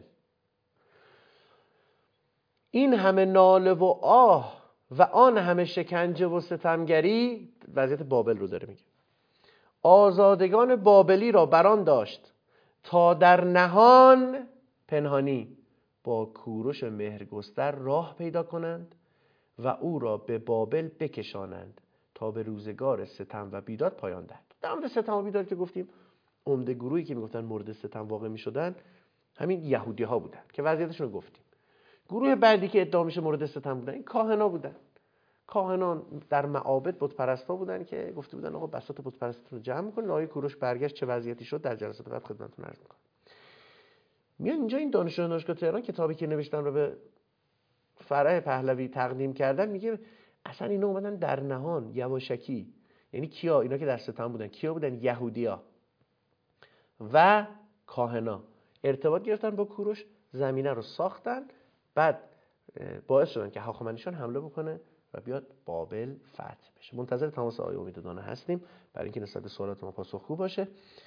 S1: این همه ناله و آه و آن همه شکنجه و ستمگری، وضعیت بابل رو داره میگه، آزادگان بابلی را بران داشت تا در نهان پنهانی با کوروش مهرگستر راه پیدا کنند و او را به بابل بکشانند تا به روزگار ستم و بیداد پایان دهد. در مورد ستم و بیداد که گفتیم عمده گروهی که میگفتن مورد ستم واقع میشدن همین یهودی ها بودن که وضعیتشون رو گفتیم. گروه بعدی که ادعا میشه مورد ستم بودن این کاهنا بودن. کاهنان در معابد بت پرستا بودن که گفته بودن آقا بساط بت پرستتون رو جمع می‌کنید. آقای کوروش برگشت چه وضعیتی شد در جلسات بعد خدمتتون عرض می‌کنم. میان اینجا این دانشجویان دانشگاه تهران کتابی که نوشتن رو به فرح پهلوی تقدیم کردن میگه اصلا اینا اومدن در نهان یواشکی، یعنی کیا؟ اینا که در ستم بودن کیا بودن؟ یهودیا و کاهنا ارتباط گرفتن با کوروش، زمینه رو ساختن، بعد باعث شدن که هخامنشیان حمله بکنه و بیاد بابل فتح بشه. منتظر تماس آقای امیددانه هستیم برای اینکه نسبت به سوالات ما پاسخگو باشه.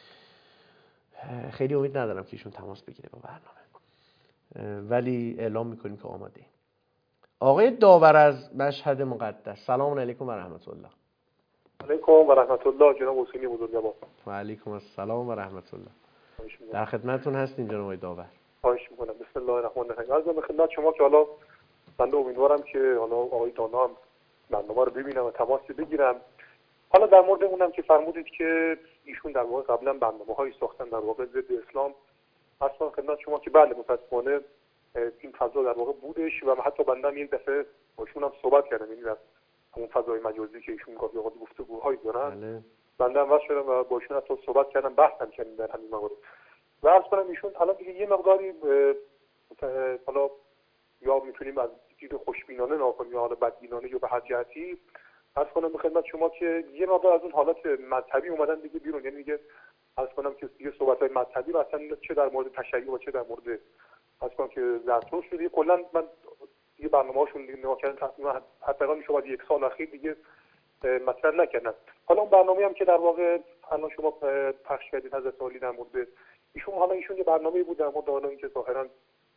S1: خیلی امید ندارم که ایشون تماس بگیره با برنامه، ولی اعلام میکنیم که آماده ایم. آقای داور از مشهد مقدس، سلام علیکم و رحمت الله.
S3: علیکم و رحمت الله جناب حسینی بزرگوار.
S1: و علیکم السلام و رحمت الله. در خدمتتون هستیم جناب آقای داور.
S3: خواهش میکنم. بسم الله الرحمن الرحیم. عرض به خدمت شما که حالا بنده امیدوارم که حالا آقای دانا هم برنامه رو ببینم و تماس بگیرم. حالا در مورد اونم که فرمودید که ایشون در واقع قبلا برنامه‌هایی ساختن در واقع ضد اسلام، اصلا خدمت شما که بله متأسفانه این فضا در واقع بودش و حتی بنده هم یک دفعه باشون هم صحبت کردم، یعنی در اون فضای مجازی که ایشون گاهی اوقات گفتگوهایی دارن بنده هم واسه شدم و باشون حتی صحبت کردم، بحثم کردیم در همین موارد. و عرض کنم ایشون الان دیگه یه مقداری حالا یا میتونیم از دید خوشبینانه نگاه کنیم یا حالا بدبینانه یا به هر جهتی، عرض کنم به خدمت شما که یه مقدار از اون حالات مذهبی اومدن دیگه بیرون، یعنی دیگه عرض کنم که دیگه صحبت‌های مذهبی مثلا چه در مورد تشیع و چه در مورد عرض کنم که زرتشت شده، کلا من دیگه برنامه‌هاشون نگاه کردم تقریبا حداقل میشه بعد یک سال اخیر دیگه مطرح نکردن. حالا اون برنامه‌ای هم که در واقع الان شما پخش کردید حضرت عالی در مورد ایشون، حالا ایشون یه برنامه‌ای بود در مورد حالا اینکه ظاهرا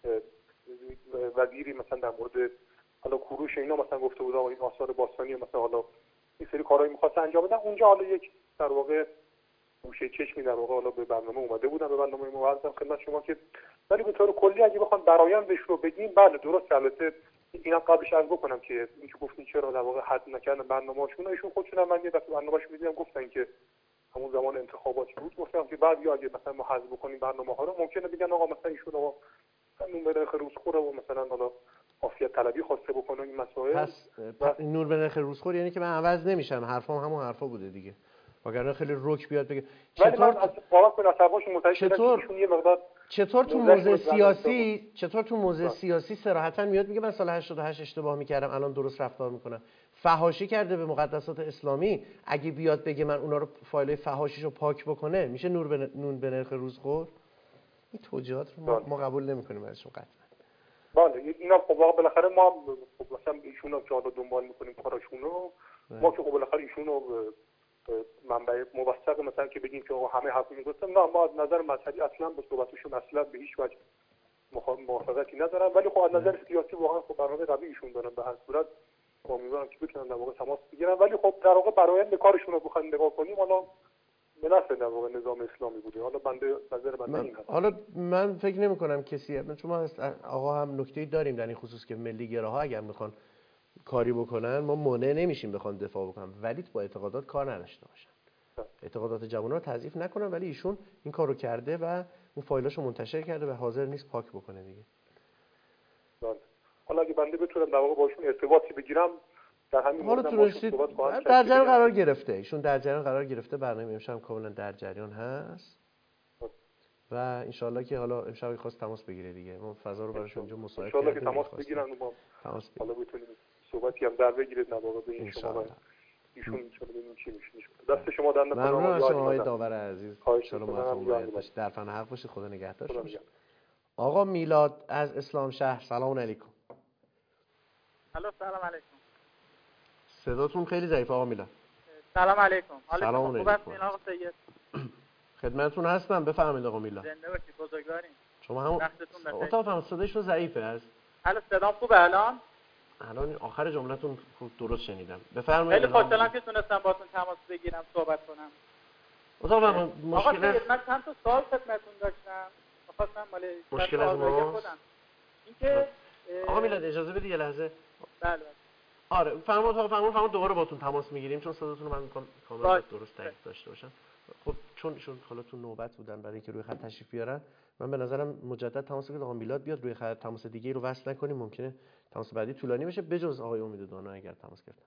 S3: وزیری مثلا در مورد حالا کوروش اینا مثلا گفته بود این آثار باستانی مثلا حالا این سری کارهایی می‌خواست انجام بدن، اونجا حالا یک در واقع گوشه چشمی در واقع حالا به برنامه اومده بودن، به برنامه ما عرضم خدمت شما که ولی به طور کلی اگه بخوام برآیندش رو بگیم بله درست، البته اینم قبلش عرض بکنم که اینکه گفتین چرا در واقع حد نکردن برنامه‌هاشون، ایشون خودشون هم من یه دفعه برنامه‌اشو می‌دیدم گفتن که همون زمان انتخاباتی بود، گفتم که بعد یا اگه مثلا ما حذف بکنیم برنامه‌ها رو ممکنه بگن آقا مثلا ایشون آقا نور به نرخ روزخوره و مثلا حالا عافیت طلبی خواسته بکنه این مسائل.
S1: پس نور به نرخ روزخور یعنی که من عوض نمیشم، حرفام همون حرفا بوده دیگه، وگرنه خیلی رک بیاد بگه
S3: چطور واقعا به نظرشون متأکد ایشون یه مقدار
S1: چطور تو موضع سیاسی صراحتا میاد میگه من سال 88 اشتباه میکردم الان درست رفتار میکنم. فحاشی کرده به مقدسات اسلامی، اگه بیاد بگه من اونا رو فایل فحاشیشو پاک بکنه میشه نور به نرخ روزخور؟ این توجیهات رو ما قبول نمیکنیم ازشون قطعا.
S3: بله اینا خب واقعا بالاخره ما مثلا ایشون رو که حالا دنبال میکنیم کاراشون رو، ما که خب بالاخره ایشون رو منبع موثق مثلا که بگیم که همه حرف میگفتن، نه ما از نظر مذهبی اصلا با صحبتشون اصلا به هیچ وجه موافقتی ندارم، ولی خب از نظر سیاسی واقعا خب برنامه قوی ایشون دارن، به هر صورت امیدوارم که بتونن در واقع تماس بگیرن، ولی خب در واقع برآیند کارشون رو بخوایم نگاه کنیم حالا به نفع در واقع نظام اسلامی بوده. حالا بنده نظر بنده این هست.
S1: حالا من فکر نمی کنم کسی، چون ما آقا هم نکته‌ای داریم در این خصوص که ملی گراها اگر میخوان کاری بکنن ما مانع نمیشیم بخوان دفاع بکنن، ولی با اعتقادات کار نداشته باشن. اعتقادات جوانان رو تضعیف نکنن، ولی ایشون این کارو کرده و اون فایلاشو منتشر کرده و حاضر نیست پاک بکنه دیگه.
S3: حالا اگه بنده بتونم در واقع باشون ارتباطی بگیرم در همین
S1: حالا
S3: مورد
S1: تونستید در جریان قرار گرفته، ایشون در جریان قرار گرفته، برنامه امشب کاملا در جریان هست و انشالله که حالا امشب خواست تماس بگیره دیگه، ما فضا رو براش اونجا مساعد کردیم.
S3: انشالله که تماس بگیرن و ما حالا بتونیم صحبتی هم در بگیرید نواقع به این شما ایشون انشالله ببینیم چی میشه. دست شما در نکنه.
S1: ممنون از شما آقای داور عزیز، انشالله موفق باشید، در فن حق باشید، خدا نگهدار شما. آقا میلاد از اسلام شهر، سلام علیکم.
S4: سلام علیکم.
S1: صداتون خیلی ضعیفه آقا میلاد.
S4: سلام علیکم.
S1: سلام علیکم.
S4: آقا سید.
S1: خدمتتون هستم، بفرمایید آقا میلاد.
S4: زنده باشید، بزرگوارین.
S1: شما هم اتاق صدایشون ضعیفه از.
S4: الان صدام خوبه الان
S1: آخر جمله‌تون خوب درست شنیدم. بفرمایید.
S4: خیلی خوشحالم که تونستم باهاتون تماس بگیرم، صحبت کنم.
S1: اتاق
S4: مشکل من چند تا سوال خدمتتون داشتم. خواستم
S1: مشکل از ما
S4: اینکه
S1: آقا میلاد اجازه بدید یه لحظه.
S4: بله.
S1: آره فرمود دوباره باتون تماس میگیریم چون صداتون رو من می‌خوام کاملا درست دقیق داشته باشم. خب چون ایشون حالا تو نوبت بودن برای اینکه روی خط تشریف بیارن، من به نظرم مجدد تماس بگیرید آقا میلاد بیاد روی خط، تماس دیگه رو وصل نکنیم، ممکنه تماس بعدی طولانی بشه بجز آقای امید دانا اگر تماس گرفتن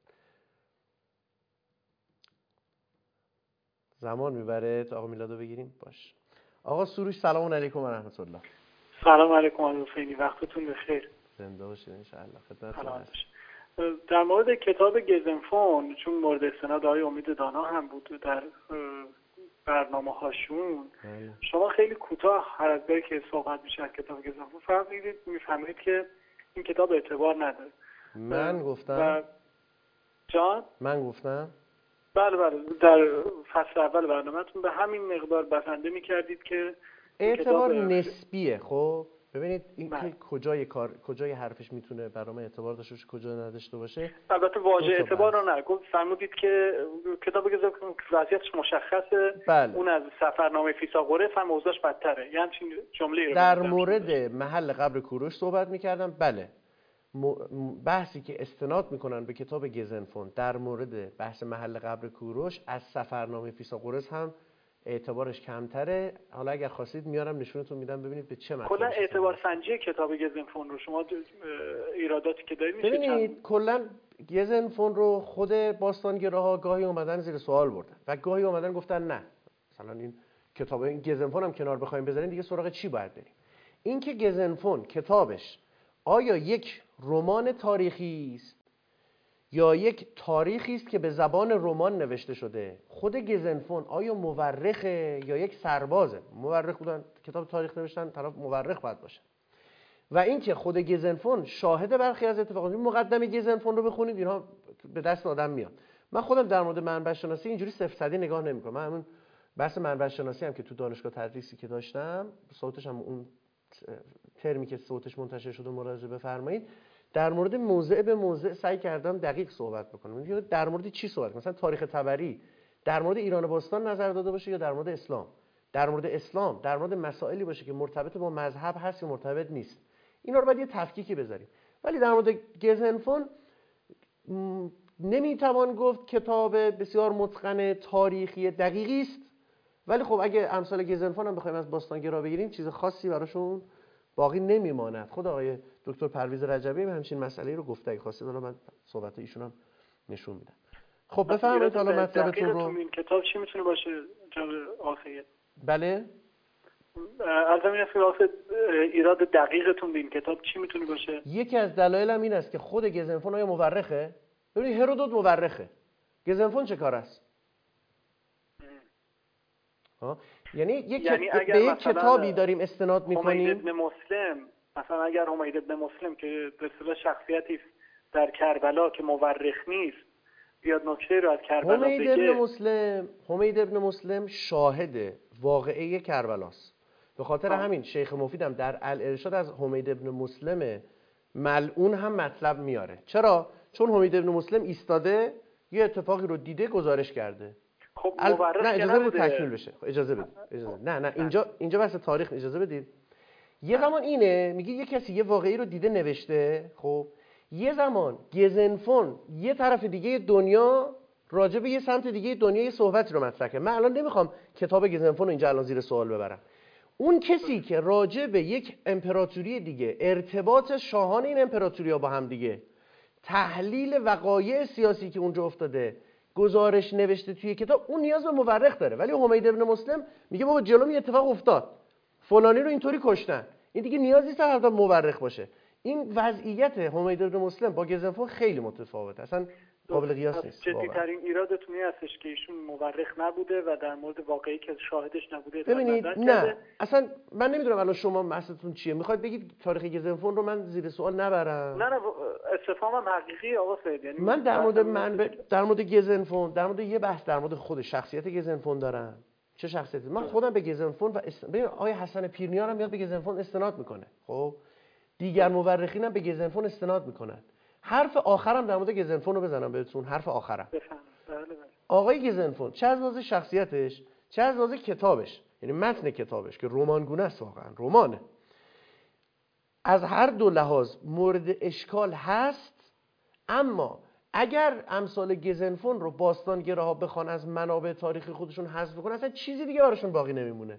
S1: زمان میبره تا آقا میلادو بگیریم. باش آقا سروش، سلام علیکم و رحمت الله.
S5: سلام علیکم آقای حسینی، وقتتون بخیر.
S1: زنده باشید ان شاء الله. خدمتتون هستم.
S5: در مورد کتاب گزنفون، چون مورد استناد آقای امید دانا هم بود در برنامه هاشون، شما خیلی کوتاه هر از گاهی که صحبت میشه از کتاب گزنفون میفهمید که این کتاب اعتبار نداره.
S1: من گفتم
S5: جان؟
S1: من گفتم
S5: بله در فصل اول برنامه‌تون به همین مقدار بسنده می‌کردید که
S1: اعتبار نسبیه. خب ببینید این که کجای حرفش میتونه برنامه اعتبار داشته باشه کجا نداشته باشه.
S5: البته واژه اعتبار رو نگفت، فرمودید که کتاب گزنفون وضعیتش مشخصه.
S1: بله.
S5: اون از سفرنامه فیثاغورس هم اوضاعش بدتره. یعنی چین جمله
S1: در مورد محل قبر کوروش صحبت می‌کردم. بله. بحثی که استناد میکنن به کتاب گزنفون در مورد بحث محل قبر کوروش از سفرنامه فیثاغورس هم اعتبارش کمتره. حالا اگر خواستید میارم نشونتون میدم ببینید به چه مطلبی.
S5: کلا اعتبار سنجی کتاب گزنفون رو شما ایراداتی که دارید
S1: ببینید کلا گزنفون رو خود باستانگراها گاهی اومدن زیر سوال بردن و گاهی اومدن گفتن نه مثلا این کتاب این گزنفون هم کنار بخوایم بذاریم دیگه سراغ چی باید بریم. این که گزنفون کتابش آیا یک رمان تاریخی است یا یک تاریخی است که به زبان رمان نوشته شده؟ خود گزنفون آیا مورخه یا یک سربازه؟ مورخ بودن کتاب تاریخ نوشتن، طرف مورخ باید باشه. و اینکه خود گزنفون شاهد برخی از اتفاقات، مقدمه گزنفون رو بخونید اینها به دست آدم میاد. من خودم در مورد منبع شناسی اینجوری صفر صدی نگاه نمی‌کنم. من همون بحث منبع شناسی هم که تو دانشگاه تدریسی که داشتم، صوتش هم اون ترمی که صوتش منتشر شده مراجعه بفرمایید، در مورد موضع به موضع سعی کردم دقیق صحبت بکنم. در مورد چی صحبت؟ مثلا تاریخ طبری در مورد ایران باستان نظر داده باشه یا در مورد اسلام؟ در مورد اسلام در مورد مسائلی باشه که مرتبط با مذهب هست یا مرتبط نیست. اینا رو باید یه تفکیکی بذاریم. ولی در مورد گزنفون نمیتوان گفت کتاب بسیار متقن تاریخی دقیقی است، ولی خب اگه امثال گزنفون هم بخوایم از باستانگرا بگیریم چیز خاصی براشون باقی نمیماند. خود آقای دکتر پرویز رجبی همچین مسئله رو گفته، اگه خواستید حالا من صحبت ایشون هم نشون میدم. خب بفرمایید حالا مطلبتون رو.
S5: این کتاب چی میتونه باشه جناب آقای؟
S1: بله
S5: از همین است ایراد دقیقتون به این کتاب چی میتونه باشه؟
S1: یکی از دلایلم این است که خود گزنفون آیا مورخه؟ ببینید هرودوت مورخه، گزنفون چه کار است؟ یعنی به یک کتابی داریم استناد میکنیم.
S5: حمید ابن مسلم مثلا اگر حمید ابن مسلم که به اصطلاح شخصیتی در کربلا که مورخ نیست بیاد نکته رو از کربلا بگه،
S1: حمید ابن مسلم شاهد واقعه کربلاست. به خاطر همین شیخ مفیدم در الارشاد از حمید ابن مسلم ملعون هم مطلب میاره. چرا؟ چون حمید ابن مسلم ایستاده یه اتفاقی رو دیده گزارش کرده.
S5: خب مورخ
S1: نه اجازه بدید تکمیل بشه. اجازه بدید. نه اینجا بحث تاریخ، اجازه بدید. یه زمان اینه میگه یه کسی یه واقعی رو دیده نوشته، خب یه زمان گزنفون یه طرف دیگه دنیا راجع به یه سمت دیگه دنیای صحبتی رو مطرح کرد. من الان نمیخوام کتاب گزنفون رو اینجا الان زیر سوال ببرم. اون کسی که راجع به یک امپراتوری دیگه، ارتباط شاهان این امپراتوری‌ها با هم دیگه، تحلیل وقایع سیاسی که اونجا افتاده، گزارش نوشته توی کتاب، اون نیاز به مورخ داره. ولی حمید ابن مسلم میگه بابا جلوم یه اتفاق افتاد، فلانی رو اینطوری کشتن، این دیگه نیازی نیست حتما مورخ باشه. این وضعیت حمید ابن مسلم با گزنفون خیلی متفاوته، اصلا قابل قیاس نیست.
S5: جدی‌ترین ایرادتون این هستش که ایشون مورخ نبوده و در مورد واقعی که شاهدش نبوده.
S1: ببینید نه، اصلا من نمیدونم الان شما مقصدتون چیه، میخواید بگید تاریخ گزنفون رو من زیر سوال نبرم؟
S5: نه استفهامم حقیقی آقا سید. یعنی
S1: من در مورد گزنفون، در مورد یه بحث در مورد خود شخصیت گزنفون دارم. چه شخصیتی؟ من خودم به گزنفون و ببین آقای حسن پیرنیار هم میاد به گزنفون استناد میکنه. خب دیگر مورخین هم به گزنفون استناد میکنن. حرف آخرم در مورد گزنفون رو بزنم بهتون، حرف آخرم.
S5: بله.
S1: آقای گزنفون چه از لحاظ شخصیتش، چه از لحاظ کتابش، یعنی متن کتابش که رمانگونه است، واقعا رمانه، از هر دو لحاظ مورد اشکال هست. اما اگر امثال گزنفون رو باستانگراها بخوان از منابع تاریخی خودشون حذف کنن، اصلا چیزی دیگه براشون باقی نمیمونه.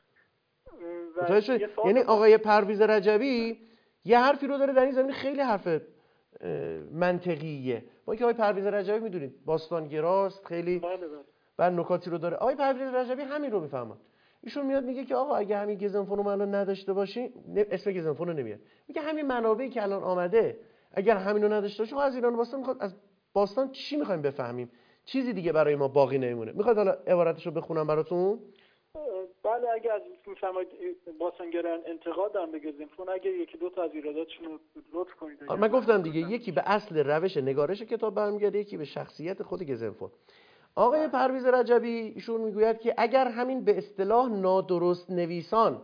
S1: یعنی آقای پرویز رجبی یه حرفی رو داره در این زمینه، خیلی حرف منطقیه. ما که آقای پرویز رجبی میدونید باستانگراست، خیلی بعد نکاتی رو داره. آقای پرویز رجبی همین رو میفهمن. ایشون میاد میگه که آقا اگه همین گزنفون رو الان نداشته باشین، اسم گزنفون رو نمیاد، میگه همین منابعی که الان آمده اگر همین رو نداشته باشیم، از ایران باستان میخواد، از باستان چی میخوایم بفهمیم؟ چیزی دیگه برای ما باقی نمیمونه. میخواد حالا عبارتشو بخونم براتون؟
S5: بله اگه از میفرمایید باستانگرایان انتقاد دارن به گزنفون، اگه یکی دو تا از ایراداتشون رو لطف کنید.
S1: من گفتم دیگه، یکی به اصل روش نگارش کتاب برمیگرده، یکی به شخصیت خود گزنفون. آقای پرویز رجبی ایشون میگوید که اگر همین به اصطلاح نادرست نویسان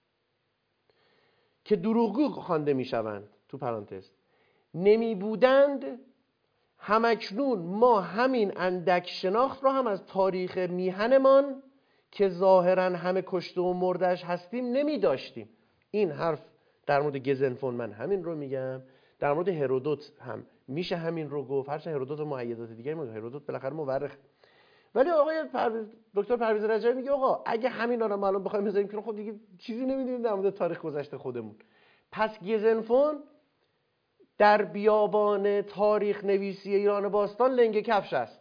S1: که دروغگو خوانده میشوند تو پرانتز نمی بودند، همکنون ما همین اندک شناخت را هم از تاریخ میهنمان که ظاهراً همه کشته و مردش هستیم نمی داشتیم. این حرف در مورد گزنفون من همین رو میگم، در مورد هرودوت هم میشه همین رو گفت، هرچند هرودوت و معیدات دیگه میگه، هرودوت بالاخره مورخ. ولی آقای دکتر پرویز رجبی میگه آقا اگه همین رو ما الان بخوایم بذاریم که خب دیگه چیزی نمیدونیم در مورد تاریخ گذشته خودمون. پس گزنفون در بیابان تاریخ نویسی ایران باستان لنگه کفش است.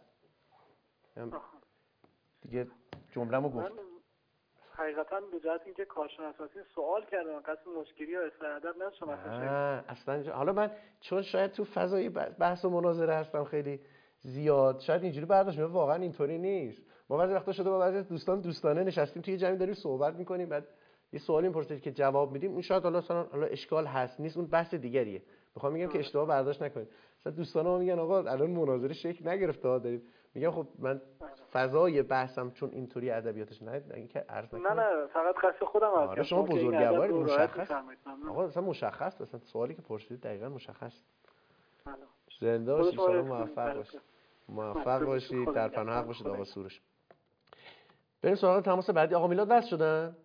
S1: دیگه جمله‌مو گفت.
S5: حقیقتا به جهت اینکه کارشناسی سوال کردم، قصد مشکلی یا اصلاح ادب نشم
S1: اصلا. حالا من چون شاید تو فضای بحث و مناظره هستم خیلی زیاد، شاید اینجوری برداشت میاد، واقعا اینطوری نیست. ما بعضی وقتا شده با بعضی دوستان دوستانه نشستیم توی جمعی داریم صحبت می‌کنیم، بعد یه سوالی می‌پرسید که جواب میدیم، این شاید حالا اشکال هست نیست، اون بحث دیگریه. میخوام میگم که اشتباه برداشت نکنید. مثلا دوستان ما میگن آقا الان مناظره شکل نگرفته دارید، میگم خب من فضای بحثم چون اینطوری ادبیاتش اینکه عرض نکنم.
S5: نه فقط قصد خودم هست.
S1: آره شما بزرگوارید، مشخص. آقا مثلا مشخص، مثلا سوالی که پرسیدید دقیقاً مشخص. زنده باشید، ان موفق باشید. موفق باشید، در پناه حق باشید آقا سروش. بریم سراغ تماس بعدی. آقا میلاد وصل شدن؟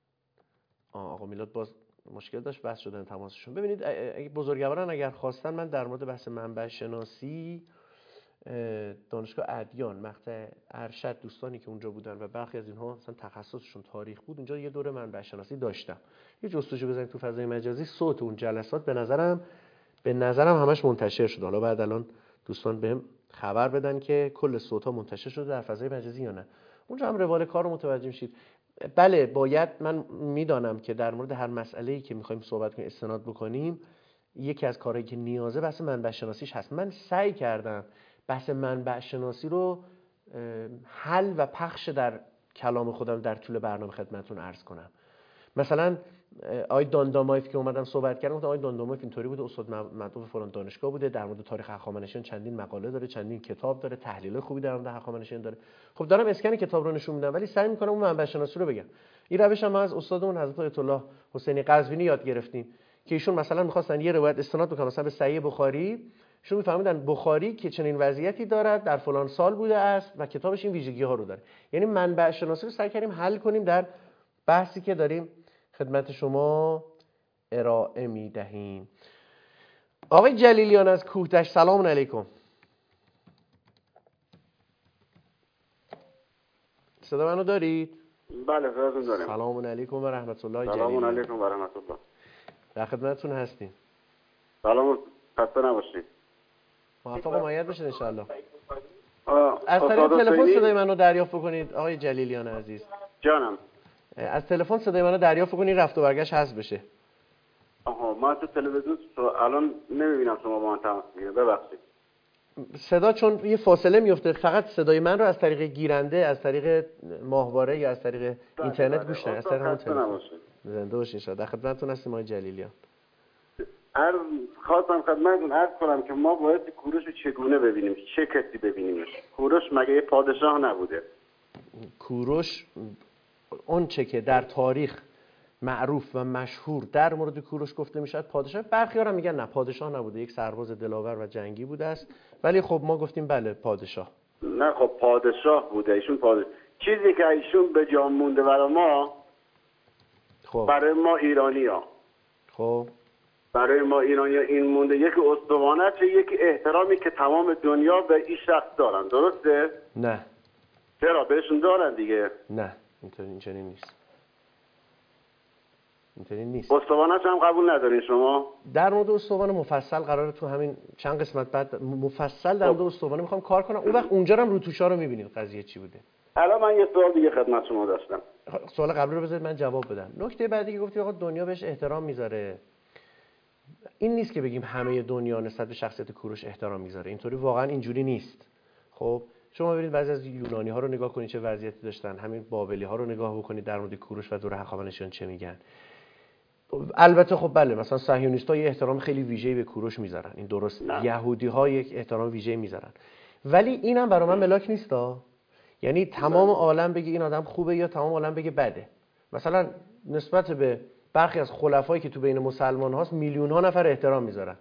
S1: آقا میلاد باز مشکل داشت وصل شدن تماسشون. ببینید اگه بزرگواران اگر خواستن من در مورد بحث منبع شناسی دانشگاه ادیان مقطع ارشد دوستانی که اونجا بودن و برخی از اینها مثلا تخصصشون تاریخ بود، اونجا یه دوره منبع شناسی داشتم. یه جستجو بزنید تو فضای مجازی، صوت اون جلسات به نظرم همش منتشر شد. حالا بعد الان دوستان بهم خبر بدن که کل صوت‌ها منتشر شده در فضای مجازی یا نه. اونجا هم روال کار رو متوجه میشید. بله باید، من میدانم که در مورد هر مسئله‌ای که می‌خوایم صحبت کنیم استناد بکنیم، یکی از کارهایی که نیازه بحث منبع شناسیش هست. من سعی کردم بحث منبع شناسی رو حل و پخش در کلام خودم در طول برنامه خدمتتون عرض کنم. مثلا آقای داندامایف که اومدم صحبت کردم، گفتم آقای داندامایف اینطوری بوده، استاد معروف فلان دانشگاه بوده، در مورد تاریخ هخامنشیان چندین مقاله داره، چندین کتاب داره، تحلیل خوبی در مورد هخامنشیان داره. خب دارم اسکن کتاب رو نشون میدم، ولی سعی میکنم اون منبع شناسی رو بگم. این روش هم از استادمون حضرت آیت الله حسینی قزوینی یاد گرفتیم که ایشون مثلا می‌خواستن یه روایت استناد بکنن مثلا به صحیح بخاری، ایشون می‌فهمیدن بخاری که چنین وضعیتی دارد در فلان سال بوده است و کتابش این ویژگی‌ها رو داره. یعنی منبع شناسی رو سعی کردیم حل کنیم در بحثی که داریم خدمت شما ارائه می‌دهیم. آقای جلیلیان از کوهدشت، سلام علیکم. صدا منو دارید؟
S6: بله صداتون داریم.
S1: سلام علیکم و رحمت الله جلیلی.
S6: سلام علیکم و رحمت الله.
S1: در خدمتتون هستیم.
S6: سلام، خسته نباشید.
S1: موفق و مؤید باشید ان شاء الله. از طریق تلفن صدای منو دریافت بکنید آقای جلیلیان عزیز.
S6: جانم.
S1: از تلفن صدای منو دریافت بکنید، رفت و برگشت حذف بشه.
S6: آها، من تو تلویزیون الان نمیبینم شما با من تماس میگیرید، ببخشید.
S1: صدا چون یه فاصله میفته، فقط صدای من رو از طریق گیرنده، از طریق ماهواره یا از طریق اینترنت گوش ندید. از طریق همون تلفن. زنده باشین ان شاء الله. در خدمتتون هستیم آقای جلیلیان.
S6: خواستم خدمتتون عرض کنم که ما باید کوروش چگونه ببینیم؟ چه کسی ببینیمش؟ کوروش مگه یه پادشاه نبوده؟
S1: کوروش اون چه که در تاریخ معروف و مشهور در مورد کوروش گفته میشد پادشاه، برخی‌ها هم میگن نه پادشاه نبوده، یک سرباز دلاور و جنگی بوده است، ولی خب ما گفتیم بله پادشاه.
S6: نه خب پادشاه بوده ایشون. چیزی که ایشون به جا مونده برای ما،
S1: خب
S6: برای ما ایرانی‌ها،
S1: خب
S6: برای ما ایرانی‌ها این مونده، یکی استوانه چه یکی احترامی که تمام دنیا به این شخص دارن. درسته؟
S1: نه.
S6: چرا بهشون دارن دیگه؟
S1: نه اینطوری نیست. اینطوری نیست.
S6: استوانه هم قبول ندارین شما؟
S1: در مورد استوانه مفصل قراره تو همین چند قسمت بعد مفصل در مورد استوانه میخوام کار کنم. اون وقت اونجا هم روتوشا رو میبینید قضیه چی بوده.
S6: الان من یه سوال دیگه خدمت شما داشتم.
S1: سوال قبلی رو بذارید من جواب بدم. نکته بعدی که گفتید آقا دنیا بهش احترام میذاره، این نیست که بگیم همه دنیا نسبت به شخصیت کوروش احترام میذاره. اینطوری واقعا اینجوری نیست. خب شما ببینید بعضی از یونانی ها رو نگاه کنید چه وضعیتی داشتن، همین بابلی ها رو نگاه بکنید در مورد کوروش و دوره هخامنشیان چه میگن. البته خب بله مثلا صهیونیست‌ها یه احترام خیلی ویژه‌ای به کوروش میذارن، این درست. یهودی‌ها یک احترام ویژه‌ای میذارن، ولی اینم برای من ملاک نیستا. یعنی تمام عالم بگه این آدم خوبه یا تمام عالم بگه بده. مثلا نسبت به برخی از خلفایی که تو بین مسلمان هاست میلیون ها نفر احترام میذارن.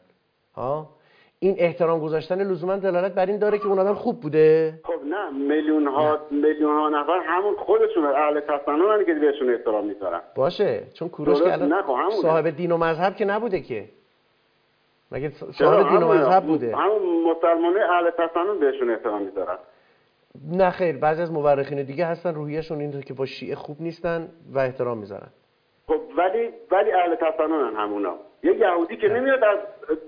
S1: این احترام گذاشتن لزوما دلالت بر این داره که اون آدم خوب بوده؟
S6: خب نه، میلیون ها نفر همون خودشون اهل تسنن که بهشون احترام میذارن.
S1: باشه، چون کوروش که الان صاحب دین و مذهب که نبوده که. مگه صاحب دین و مذهب بوده؟
S6: همون مسلمانای اهل تسنن بهشون احترام میذارن.
S1: نه خیر، بعضی از مورخین دیگه هستن روحیه‌شون اینه که با شیعه خوب نیستن و احترام میذارن.
S6: خب ولی اهل تسنن همونا. یه یهودی که نمیاد از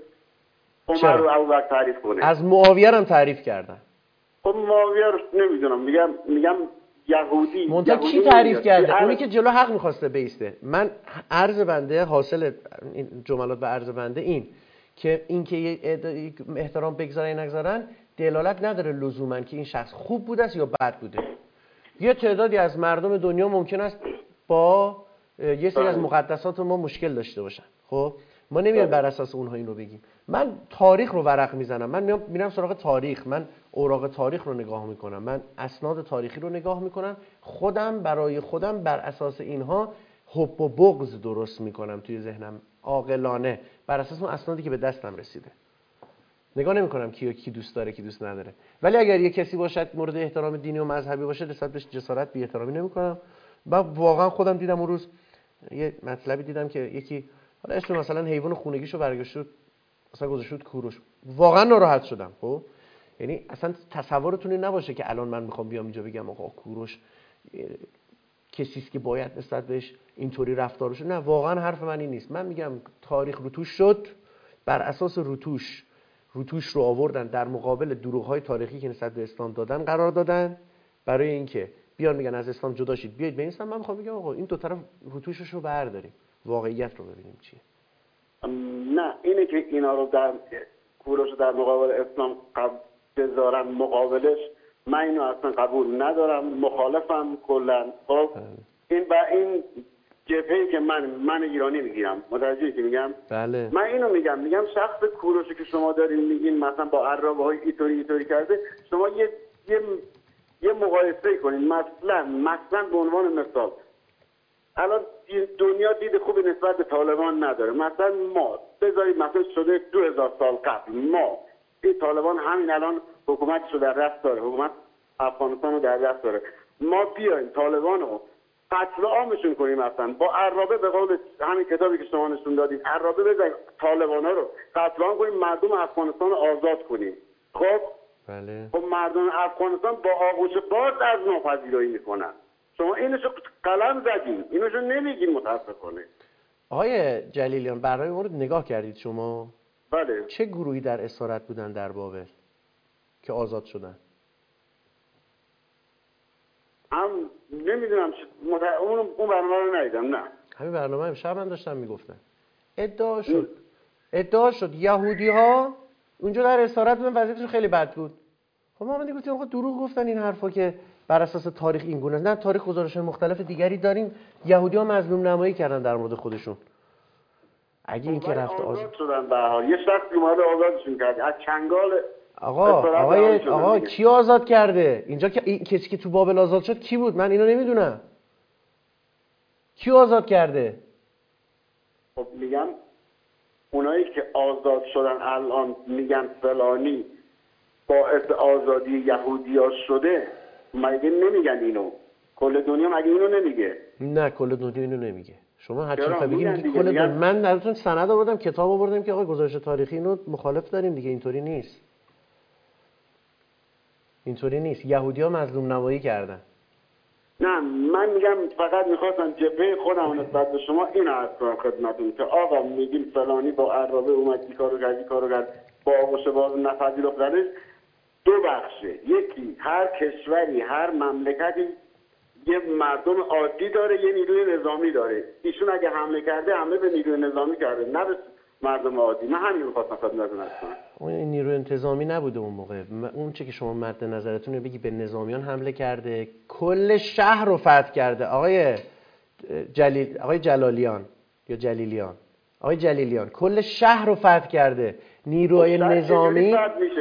S6: عمر و ابوبکر تعریف کنه.
S1: از معاویه هم تعریف کردن.
S6: خب معاویه رو نمیدونم، میگم یهودی.
S1: منتها کی تعریف کرده؟ اونی که جلو حق میخواسته بیسته. من عرض بنده حاصل این جملات به عرض بنده این که احترام بگذارن نگذارن دلالت نداره لزوما که این شخص خوب بوده است یا بد بوده. یه تعدادی از مردم دنیا ممکن است با یه سری از مقدسات ما مشکل داشته باشن. خب ما نمیایم بر اساس اونها این رو بگیم. من تاریخ رو ورق میزنم، من میرم سراغ تاریخ، من اوراق تاریخ رو نگاه میکنم، من اسناد تاریخی رو نگاه میکنم، خودم برای خودم بر اساس اینها حب و بغض درست میکنم توی ذهنم عاقلانه بر اساس اون اسنادی که به دستم رسیده. نگاه نمیکنم کی دوست داره کی دوست نداره. ولی اگر یه کسی باشد مورد احترام دینی و مذهبی باشه نسبت بهش جسارت بی احترامی نمیکنم. من واقعا خودم دیدم اون روز یه مطلبی دیدم که یکی حالا اسم مثلا حیوان خونگیشو برگشت مثلا گذاشت کوروش، واقعا ناراحت شدم. خب یعنی اصلا تصورتون نباشه که الان من میخوام بیام اینجا بگم آقا کوروش کسی است که باید نسبت بهش اینطوری رفتار بشه. نه، واقعا حرف من این نیست. من میگم تاریخ روتوش شد، بر اساس روتوش رو آوردن در مقابل دروغ‌های تاریخی که نسبت به اسلام دادن قرار دادن، برای اینکه بیان میگن از اسلام جدا شید بیاید به اسلام. من میخوام بگم آقا این دو طرف روتوشش رو برداریم، واقعیت رو ببینیم چیه.
S6: نه اینه که اینا رو در کوروش در مقابل اسلام بذارن مقابلش، من اینو اصلا قبول ندارم، مخالفم کلا. خب این جبهه‌ای که من ایرانی میگیرم، متوجهی که میگم؟
S1: بله.
S6: من اینو میگم شخص کوروشی که شما دارین میگین مثلا با عرابه‌های ایطوری کرده، شما یه مقایسه کنین. مثلا به عنوان مثال الان دنیا دید خوبی نسبت به طالبان نداره. مثلا ما بذارید مثلا شده 2000 سال قبل ما این طالبان همین الان حکومتش رو در دست داره، حکومت افغانستان رو در دست داره، ما بیایم طالبان رو قتل عامشون کنیم، مثلا با عرابه به قول همین کتابی که شما نشون دادید عرابه بزنیم طالبان ها رو قتل عام کنیم، مردم افغانستان رو آزاد کنیم. خب
S1: بله.
S6: خب مردم افغانستان با آغوش باز از ناپذیرایی میکنن. شما اینوشو قلم زدین، اینوشو نمیگین متاسفانه.
S1: آقای جلیلیان برای ما رو نگاه کردید شما؟
S6: بله.
S1: چه گروهی در اسارت بودن در بابل که آزاد شدن؟
S6: هم نمیدونم اون برنامه رو ندیدم. نه
S1: همین برنامه امشب من داشتم میگفتن. ادعا شد یهودی ها اونجا در اسارت بودن، وضعیتشون خیلی بد بود. خب ما گفتیم آقا دروغ گفتن این حرفا که بر اساس تاریخ این گونه است. نه، تاریخ گزارش‌های مختلف دیگری داریم. یهودی‌ها مظلوم نمایی کردن در مورد خودشون. اگه این که رفت
S6: آزاد شدن به هر حال یه شخصی اومده آزادشون کرد از چنگال.
S1: آقا کی آزاد کرده؟ اینجا که کسی که تو بابل آزاد شد کی بود؟ من اینو نمیدونم. کی آزاد کرده؟
S6: خب میگم اونایی که آزاد شدن الان میگن فلانی باعث آزادی یهودی‌ها شده، مگه نمیگن اینو؟ کل دنیا مگه اینو نمیگه؟
S1: نه، کل دنیا اینو نمیگه. شما هر چی بگید کل دنیا. من براتون سند آوردم، کتاب آوردم که آقا گزارش تاریخی اینو مخالف داریم دیگه. اینطوری نیست. یهودی‌ها مظلوم نمایی کردن.
S6: نه من میگم فقط میخواستم جبهه خودم نسبت به شما این عرض کنم خدمتتون که آقا میگیم فلانی با عرابه اومد این کارو کرد با آغوش باز نپذیرفتنش. دو بخشه. یکی هر کشوری هر مملکتی یه مردم عادی داره، یه نیروی نظامی داره. ایشون اگه حمله کرده حمله به نیروی نظامی کرده، نه به مردم عادی. من همین رو خواستم خدمتتون عرض کنم.
S1: اون نیروی انتظامی نبوده اون موقع. اون چه که شما مد نظرتونه بگی به نظامیان حمله کرده، کل شهر رو فتح کرده. آقای جلالیان یا جلیلیان، آقای جلیلیان کل شهر رو فتح کرده. نیروهای نظامی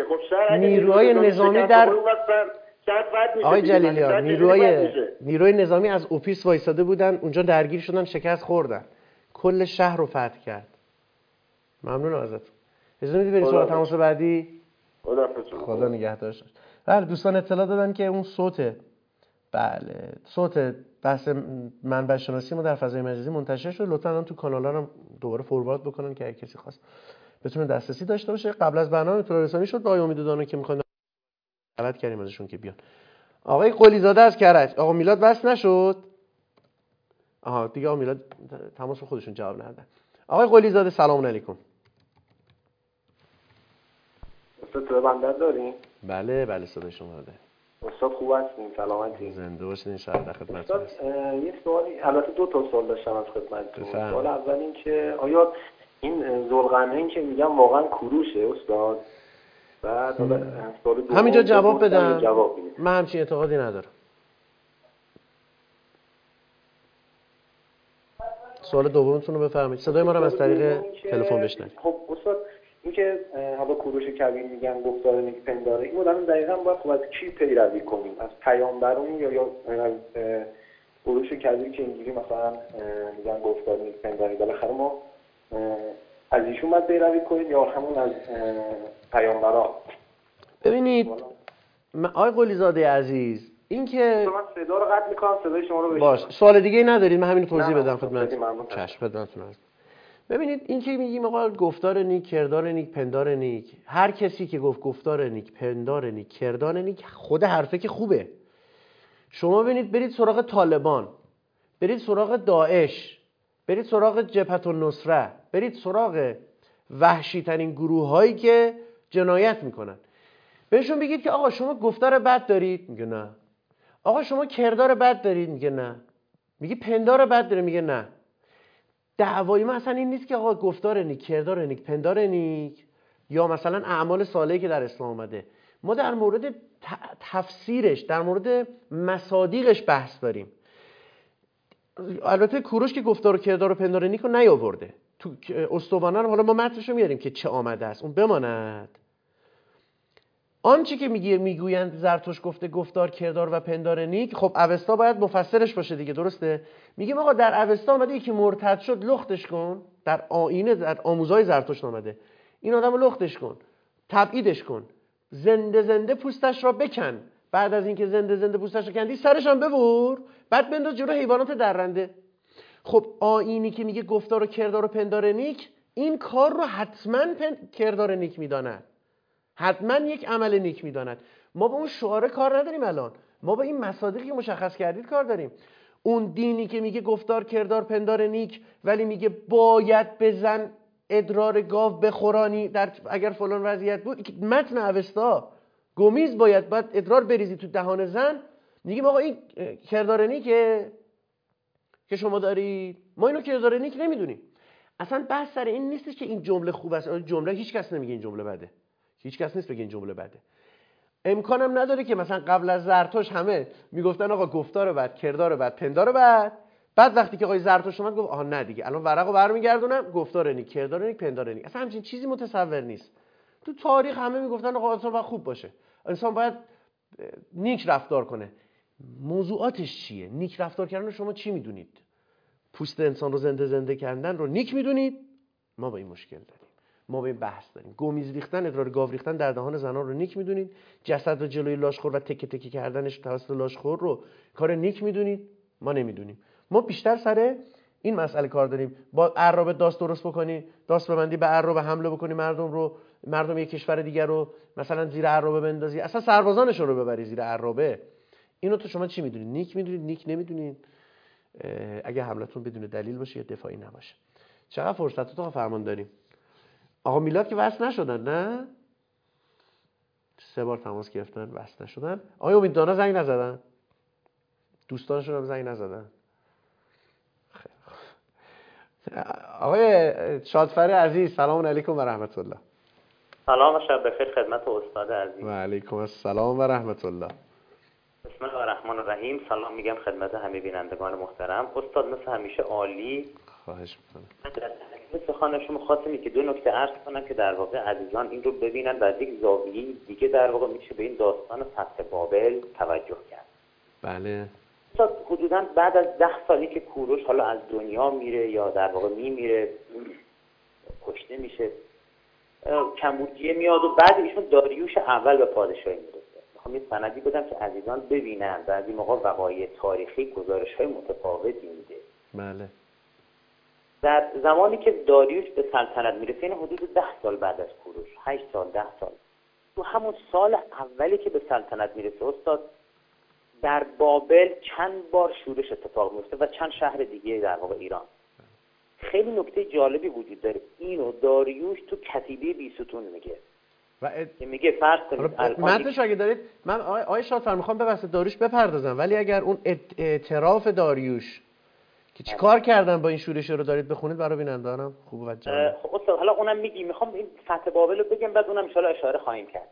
S1: در آقای جلیلیان نیروی نظامی از اوپیس وایساده بودن اونجا، درگیر شدن، شکست خوردن، کل شهر رو فتح کرد. ممنون ازتون. اجازه میدید بریم سراغ تماس بعدی؟ خدا نگهدارش. بله دوستان اطلاع دادن که اون صوت بحث منبع شناسی ما در فضای مجازی منتشر شد. لطفاً هم تو کانال‌ها رو دوباره فوروارد بکنن که اگه کسی خواست بتونه دسترسی داشته باشه. قبل از برنامه اطلاع رسانی شد با آقای امید دانا که می‌خوان دعوت کردیم ازشون که بیان. آقای قلیزاده از کرج. آقا میلاد بس نشد؟ دیگه آقا میلاد تماس رو خودشون جواب ندادن. آقای قلیزاده سلام علیکم.
S7: استاد بنده دارین؟
S1: بله صدای شما داره.
S7: استاد خوب هستین؟ سلامتی؟
S1: زنده باشین ان شاء الله. خدمتتون هستم.
S7: یه سوالی، البته دو تا سوال داشتم از خدمتتون. سوال اول این که آیا این ذوالقرنین که میگم واقعا کوروشه استاد؟ بعد
S1: همینجا جواب بدم. من همچین اعتقادی ندارم. سوال دومتون رو بفرمایید. صدای ما رو از طریق تلفن بشنوید.
S7: خب استاد این که حالا کوروش کبیر میگن گفتار نیک پنداره، این مدام دقیقاً باید خب از کی پیروی کنیم؟ از پیامبرون یا از کوروش کبیر که اینجوری مثلا میگن گفتار نیک پنداره؟ بالاخره ما از ایشون باید پیروی کنیم یا همون از پیامبران؟
S1: ببینید آقای قلیزاده عزیز، این که
S7: من صدا رو قطع میکنم، صدای شما رو بشنوم.
S1: باشه. سوال دیگه ای ندارید؟ من همین توضیح بدم خدمتتون. چشم خدمتتون هست. ببینید این که میگیم آقا گفتار نیک، کردار نیک، پندار نیک، هر کسی که گفت گفتار نیک، پندار نیک، کردار نیک، خود حرفه که خوبه. شما ببینید برید سراغ طالبان، برید سراغ داعش، برید سراغ جبهة النصره، برید سراغ وحشی ترین گروه هایی که جنایت میکنن، بهشون بگید که آقا شما گفتار بد دارید، میگه نه. آقا شما کردار بد دارید، میگه نه. میگی پندار بد داره، میگه نه. دعوای ما اصلا این نیست که آقا گفتار نیک، کردار نیک، پندار نیک یا مثلا اعمال صالحی که در اسلام اومده. ما در مورد تفسیرش، در مورد مصادیقش بحث داریم. البته کوروش که گفتار و کردار و پندار نیک رو نیاورده تو استوانه، حالا ما متنش رو میاریم که چه آمده است، اون بماند. آنچه که میگویند زرتوش گفته گفتار، کردار و پندار نیک، خب اوستا باید مفسرش باشه دیگه، درسته؟ میگیم آقا در اوستا اومده یکی مرتد شد، لختش کن. در آیین، در آموزهای زرتشت اومده این آدمو لختش کن، تبعیدش کن، زنده پوستش را بکن. بعد از اینکه زنده پوستش را کندی سرش هم ببر، بعد بنداز جلو حیوانات درنده. خب آیینی که میگه گفتار و کردار و پندار نیک، این کار رو حتما کردار نیک میداند. حتما یک عمل نیک میداند. ما با اون شعار کار نداریم الان، ما با این مصادیقی که مشخص کردید کار داریم. اون دینی که میگه گفتار کردار پندار نیک، ولی میگه باید بزن ادرار گاو بخورانی اگر فلان وضعیت بود، متن اوستا گمیز باید ادرار بریزی تو دهان زن، میگیم آقا این کردار نیکه که شما دارید، ما اینو کردار نیک نمیدونیم. اصلا بحث سر این نیستش که این جمله خوب است. جمله هیچ کس نمیگه این جمله بده، هیچ کس نیست بگه این جمله بده. امکانم نداره که مثلا قبل از زرتشت همه میگفتن آقا گفتار بد، کردار بد، پندار بد، بعد وقتی که آقای زرتشت اومد گفت آها نه دیگه الان ورقو برمیگردونم، گفتار نیک، کردار نیک، پندار نیک. اصلا همچین چیزی متصور نیست. تو تاریخ همه میگفتن آقا انسان باید خوب باشه، انسان باید نیک رفتار کنه. موضوعاتش چیه؟ نیک رفتار کردن شما چی میدونید؟ پوست انسان رو زنده کردن رو نیک میدونید؟ ما با این مشکل داریم، ما به این بحث داریم. گومیز ریختن، ادرار گاو ریختن در دهان زنان رو نیک میدونید؟ جسد رو جلوی لاشخور و تکه تکه کردنش توسط لاشخور رو کار نیک میدونید؟ ما نمیدونیم. ما بیشتر سر این مسئله کار داریم. با عرابه داست درست بکنی، داست ببندی، به عرابه حمله بکنی، مردم یک کشور دیگر رو مثلا زیر عرابه بندازی، اصلا سربازانشون رو ببری زیر عرابه. اینو تو شما چی میدونید؟ نیک میدونید؟ نیک نمیدونید؟ اگه حملتون بدون دلیل باشه یا دفاعی نباشه. چقدر فرصت تو فرمان داریم؟ آقا میلاد که وصل نشدن، نه 3 بار تماس گرفتن وصل نشدن. آقای امید دانا زنگ نزدن؟ دوستانشون هم زنگ نزدن؟ آقای شادفر عزیز سلام علیکم و رحمت الله.
S8: سلام و شب بخیر خدمت استاد عزیز.
S1: و علیکم السلام و رحمت الله.
S8: بسم الله الرحمن الرحیم. سلام میگم خدمت همه بینندگان محترم. استاد مثل همیشه عالی.
S1: خواهش میکنم.
S8: مثل خانه شما خواستم که 2 نکته عرض کنم که در واقع عزیزان این رو ببینن و از یک زاویه دیگه در واقع میشه به این داستان فتح بابل توجه کرد.
S1: بله.
S8: استاد حدوداً بعد از 10 سالی که کوروش حالا از دنیا میره یا در واقع میمیره، کشته میشه، کمبودجیه میاد و بعد ایشون داریوش اول به پادشاهی میرسه. میخوام یه سندی بدم که عزیزان ببینن. بعضی موقع وقایع تاریخی گزارش‌های متفاوتی میده.
S1: بله.
S8: در زمانی که داریوش به سلطنت میرسه، این حدود 10 سال بعد از کوروش، 8 سال 10 سال، تو همون سال اولی که به سلطنت میرسه استاد، در بابل چند بار شورش اتفاق میفته و چند شهر دیگه در واقع ایران. خیلی نکته جالبی وجود داره. اینو داریوش تو کتیبه بیستون میگه که میگه فرض کنید
S1: متنش اگه دارید، من آقای شادفر میخوام به بحث داریوش بپردازم، ولی اگر اون اعتراف داریوش که چیکار کردن با این شورش رو دارید بخونید برای بینندگانم خوب و جالب.
S8: خب استاد حالا اونم میگی، میخوام این فتح بابل رو بگم بعد اونم ان شاء الله اشاره خواهیم کرد.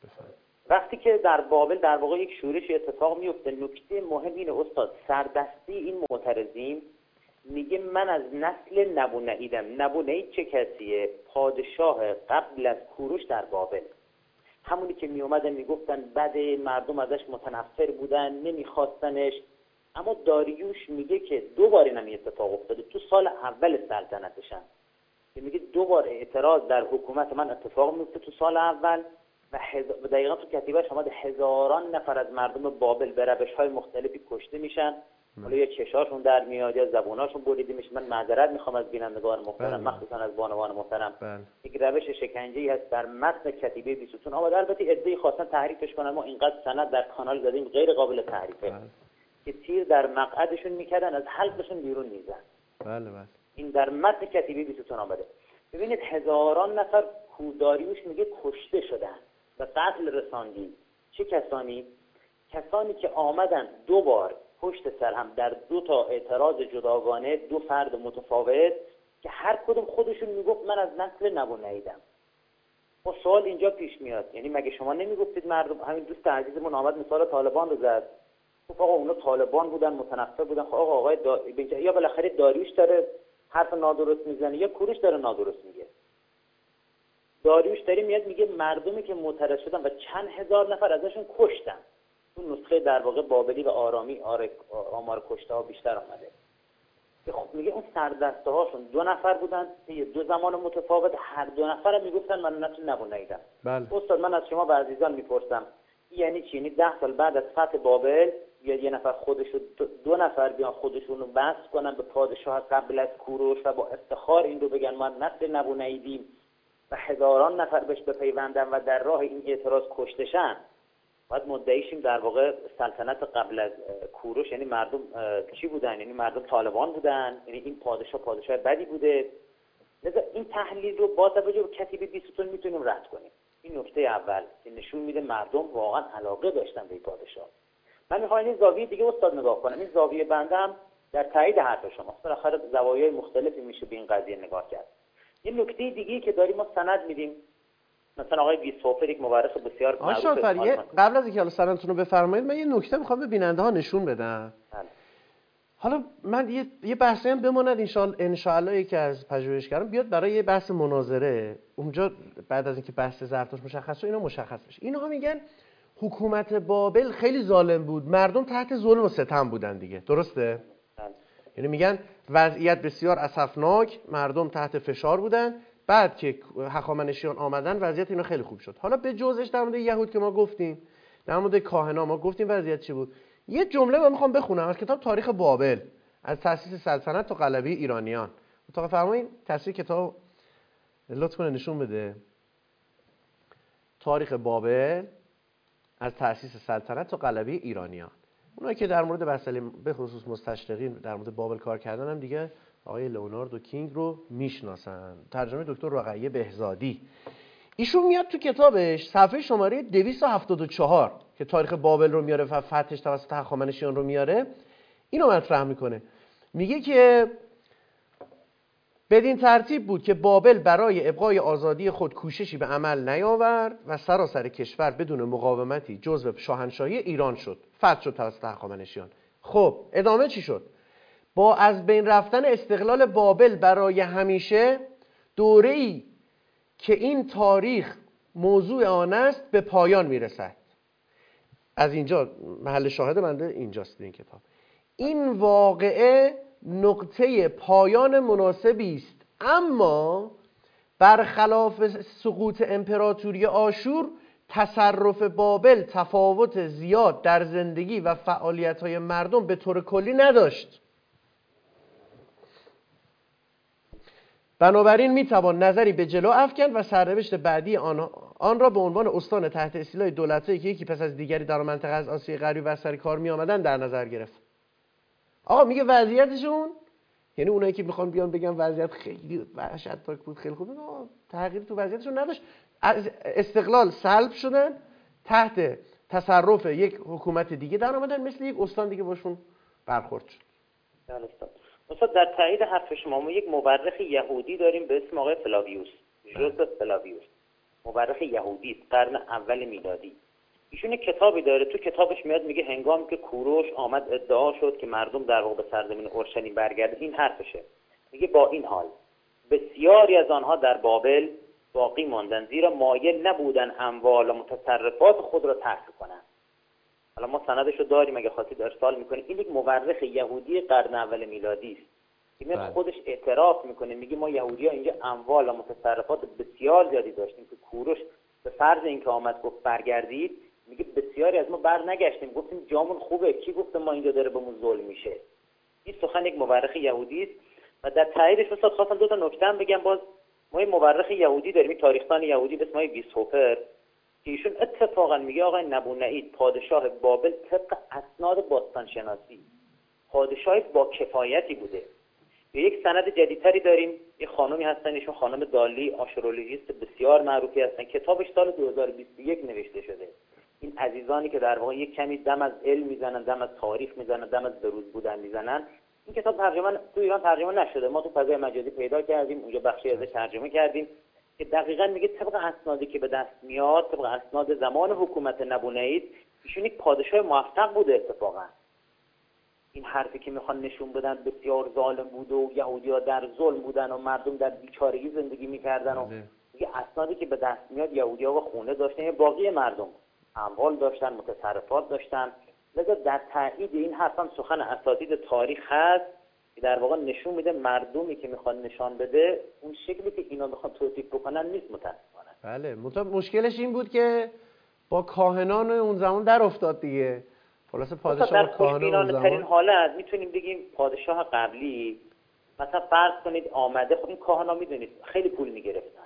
S8: وقتی که در بابل در واقع یک شورش اتفاق میفته، نکته مهم اینه استاد، سردستی این معترضین میگه من از نسل نبونعیدم. نبونعید چه کسیه؟ پادشاه قبل از کوروش در بابل، همونی که میومدن میگفتن بده، مردم ازش متنفر بودن، نمیخواستنش. اما داریوش میگه که 2 بار این اتفاق افتاده تو سال اول سلطنتشن، که میگه 2 بار اعتراض در حکومت من اتفاق میفته تو سال اول و دقیقا تو کتیبه‌اش آمده هزاران نفر از مردم بابل به روش‌های مختلفی کشته میشن. حالا یا چشاشون در میاد یا زبوناشون بریده میشه. من معذرت میخوام از بینندگان محترم، مخصوصا از بانوان محترم. یک روش شکنجه‌ای هست در متن کتیبه بیستون آمده. البته عده‌ای خواستن تحریفش کنن، ما اینقدر سند در کانال دادیم غیر قابل تحریفه که تیر در مقعدشون میکردن، از حلقشون بیرون میزن.
S1: بله.
S8: این در متن کتیبه بیستون آمده. ببینید هزاران نفر داریوش میگه کشته شدن و قتل رساندی. چه کسانی؟ کسانی که آمدن 2 بار پشت سر هم در 2 تا اعتراض جداگانه، 2 فرد متفاوت که هر کدوم خودشون میگفت من از نسل نبونعیدم. و سوال اینجا پیش میاد، یعنی مگه شما نمیگفتید مردم؟ همین دوست عزیزمون آمد مثال طالبان رو زد، خب آقا اونا طالبان بودن، متنفر بودن. خب آقا یا بالاخره داریوش داره حرف نادرست میزنه یا کوروش داره نادرست میگه. داریوش داره میاد میگه مردمی که معترض شدن و چند هزار نفر ازشون کشتن. اون نسخه در واقع بابلی و آرامی آمار کشته ها بیشتر آمده. خب میگه اون سردسته هاشون 2 نفر بودن، 2 زمان متفاوت، هر 2 نفر میگفتن من نسل نبونعیدم.
S1: بله.
S8: استاد من از شما و عزیزان میپرسم یعنی چی؟ یعنی 10 سال بعد از فتح بابل بیاد یه نفر خودشو 2 نفر بیان خودشونو وصل کنن به پادشاه قبل از کوروش و با افتخار این رو بگن ما نسل نبونعیدیم و هزاران نفر بهش بپیوندن و در راه این اعتراض کشتشن، باید مدعیشیم در واقع سلطنت قبل از کوروش یعنی مردم چی بودن؟ یعنی مردم طالبان بودن، یعنی این پادشاه بدی بوده. لذا این تحلیل رو با توجه به کتیبه 22 میتونیم رد کنیم. این نکته اول که نشون میده مردم واقعا علاقه داشتن به پادشاه. من میخوام این زاویه دیگه استاد نگاه کنم. این زاویه بنده هم در تایید حرف شماست. بالاخره زوایای مختلفی میشه به این قضیه نگاه کرد. یه نکته دیگه که داریم، ما سند میدیم، مثلا آقای ویسهوفر یک مورخ بسیار معروف
S1: قبل از اینکه حالا سندتون رو بفرمایید، من یه نکته میخوام به بیننده ها نشون بدم. حالا من یه بحثی هم بماند ان شاء الله یکی از پژوهشگران بیاد برای یه بحث مناظره اونجا بعد از اینکه بحث زرتشت مشخص شد اینا مشخص بشه. اینها میگن حکومت بابل خیلی ظالم بود، مردم تحت ظلم و ستم بودن دیگه، درسته؟ یعنی میگن وضعیت بسیار اسفناک، مردم تحت فشار بودن، بعد که هخامنشیان آمدن وضعیت اینا خیلی خوب شد. حالا به جزش در مورد یهود که ما گفتیم، در مورد کاهنا ما گفتیم وضعیت چی بود. یه جمله من میخوام بخونم از کتاب تاریخ بابل، از تأسیس سلطنت تا غلبه ایرانیان. اتاق فرمایید تصویر کتاب لطف کنه نشون بده. تاریخ بابل از تأسیس سلطنت تا غلبه ایرانیان. اونایی که در مورد مسئله به خصوص مستشرقین در مورد بابل کار کردن هم دیگه آقای لئوناردو کینگ رو میشناسن. ترجمه دکتر رقیه بهزادی. ایشون میاد تو کتابش صفحه شماره 274 که تاریخ بابل رو میاره و فتحش توسط هخامنشیان رو میاره، اینو مطرح میکنه. میگه که بدین ترتیب بود که بابل برای ابقای آزادی خود کوششی به عمل نیاورد و سراسر کشور بدون مقاومتی جزو شاهنشاهی ایران شد، فتح شد توسط هخامنشیان. خب ادامه چی شد؟ با از بین رفتن استقلال بابل برای همیشه، دوره‌ای که این تاریخ موضوع آن است به پایان میرسد. از اینجا محل شاهد بنده اینجاست این کتاب. این واقعه نقطه پایان مناسبی است، اما برخلاف سقوط امپراتوری آشور، تصرف بابل تفاوت زیاد در زندگی و فعالیت‌های مردم به طور کلی نداشت. بنابراین میتوان نظری به جلو افکند و سرنوشت بعدی آن را به عنوان استان تحت استیلای دولت‌هایی که یکی پس از دیگری در منطقه از آسیای غربی بر سر کار می آمدن در نظر گرفت. آقا میگه وضعیتشون، یعنی اونایی که میخوان بیان بگن وضعیت خیلی وحشتناک بود خیلی خوب، تغییری تو وضعیتشون نداشت. از استقلال سلب شدن، تحت تصرف یک حکومت دیگه در آمدن، مثل یک استان دیگه باشون برخورد شد.
S8: مثلا در تایید حرف شما ما یک مورخ یهودی داریم به اسم آقای فلاویوس، ژوزف فلاویوس، مورخ یهودی است، قرن اول میلادی. ایشون کتابی داره، تو کتابش میاد میگه هنگامی که کوروش آمد ادعا شد که مردم در واقع به سرزمین اورشلیم برگردن، این حرفشه. میگه با این حال بسیاری از آنها در بابل باقی ماندن، زیرا مایل نبودن اموال و متصرفات خود را ترک کنند. حالا ما سندش رو داریم، اگه خواستید ارسال میکنیم. این یک مورخ یهودی قرن اول میلادی است. این خودش اعتراف میکنه، میگه ما یهودی‌ها اینجا اموال و متصرفات بسیار زیادی داشتیم که کوروش به فرض اینکه آمد گفت برگردید، میگه بسیاری از ما بر نگشتیم، گفتیم جامون خوبه، کی گفت ما اینجا داره بهمون ظلم میشه. این سخن یک مورخ یهودی است. و در تاییدش استاد خواستم دو تا نکته هم بگم. باز ما یک مورخ یهودی داریم، تاریخ‌دان یهودی به اسم ویسهوفر، که ایشون اتفاقا میگه آقای نبونید پادشاه بابل طبق اسناد باستانشناسی پادشاه با کفایتی بوده. یک سند جدیدتری داریم، یه خانمی هستن ایشون خانم دالی، آشورولوژیست بسیار معروفی هستن، کتابش سال 2021 نوشته شده. این عزیزانی که در واقع یک کمی دم از علم میزنن، دم از تاریخ میزنن، دم از بروز بودن میزنن، این کتاب ترجمه تو ایران ترجمه نشده، ما تو فضای مجازی پیدا کردیم، اونجا بخشی ازش ترجمه کردیم که دقیقاً میگه طبق اسنادی که به دست میاد، طبق اسناد زمان حکومت نبونید، ایشون یک پادشاه موفق بوده. اتفاقاً این حرفی که میخوان نشون بدن بسیار ظالم بود و یهودی‌ها در ظلم بودن و مردم در بیچارگی زندگی میکردن و میگه اسنادی که به دست میاد یهودی‌ها و خونه داشتن، باقی مردم اموال داشتن، متصرفات داشتن. لذا در تایید این حرف هم سخن اساتید تاریخ هست که در واقع نشون میده مردمی که میخوان نشان بده اون شکلی که اینا میخوان توصیف بکنن نیست متأسفانه.
S1: بله، مشکلش این بود که با کاهنان اون زمان در افتاد دیگه. خلاص پادشاه
S8: در
S1: خوشبینانه
S8: ترین حالت میتونیم بگیم پادشاه قبلی مثلا فرض کنید آمده، خب این کاهنا میدونید خیلی پول میگرفتن و با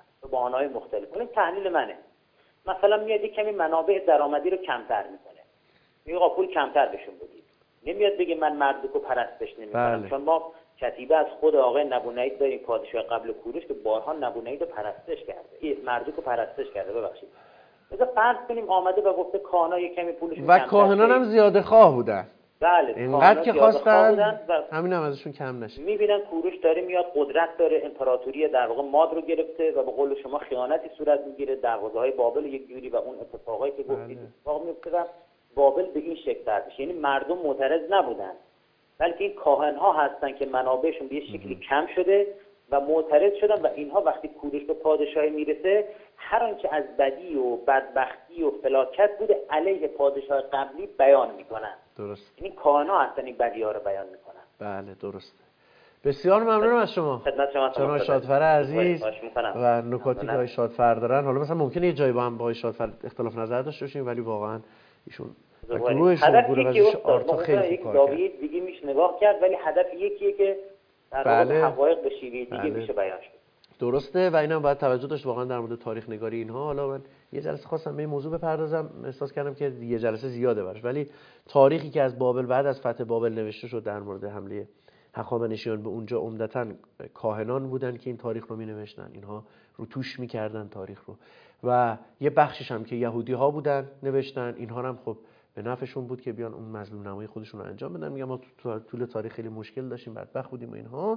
S8: کهانه‌های مختلف. این تحلیل منه. مثلا میاد کمی منابع درآمدی رو کمتر میکنه، میگه آقا پول کمتر بهشون بدید. نمیاد بگه من مردوک و پرستش نمیکنم، چون ما کتیبه از خود آقای نبونید داریم، پادشاه قبل کوروش که بارها نبونید رو پرستش کرده، مردوک رو پرستش کرده. ببخشید مثلا فرض کنیم آمده و گفته کاهنا کمی پولشون
S1: و کاهنان هم زیاده خواه بودن.
S8: بله،
S1: اینقدر که خواستن همین هم ازشون کم نشه.
S8: میبینن کوروش داره میاد، قدرت داره، امپراتوری در واقع ماد رو گرفته و به قول شما خیانتی صورت میگیره، دروازه‌های بابل یک جوری و اون اتفاقایی که گفتید اتفاق میفته و بابل به این شکل در میشه. یعنی مردم معترض نبودن، بلکه این کاهن‌ها هستن که منابعشون به یه شکلی کم شده و معترض شدن و اینها وقتی کوروش به پادشاهی میرسه هر آنچه از بدی و بدبختی و فلاکت بوده علیه پادشاه قبلی بیان میکنن.
S1: درست.
S8: این کاهن‌ها هستن این بدی‌ها رو بیان میکنن.
S1: بله درسته. بسیار ممنونم از شما. جناب شادفر عزیز و نکاتی که آقای شادفر دارن. حالا مثلا ممکنه یه جایی با هم با آقای شادفر اختلاف نظر داشته باشیم، ولی واقعا ایشون گروهشون گروه آرتا خیلی خوب کار کرد.
S8: دیگه میشه نگاه کرد، ولی هدف یکیه که در واقع حقایق به شیوه دیگه میشه بیان شد.
S1: درسته و اینم باید توجه داشت واقعا در مورد تاریخ نگاری اینها. حالا من یه جلسه خواستم به این موضوع بپردازم، احساس کردم که یه جلسه زیاده براش، ولی تاریخی که از بابل بعد از فتح بابل نوشته شد در مورد حمله هخامنشیان به اونجا عمدتاً کاهنان بودن که این تاریخ رو می‌نوشتن، اینها رو توش می‌کردن تاریخ رو، و یه بخشش هم که یهودی‌ها بودن نوشتن، اینها هم خب به نفعشون بود که بیان اون مظلوم نمایی خودشون رو انجام بدن. میگم ما طول تاریخ خیلی مشکل داشتیم، بدبخت بودیم و اینها،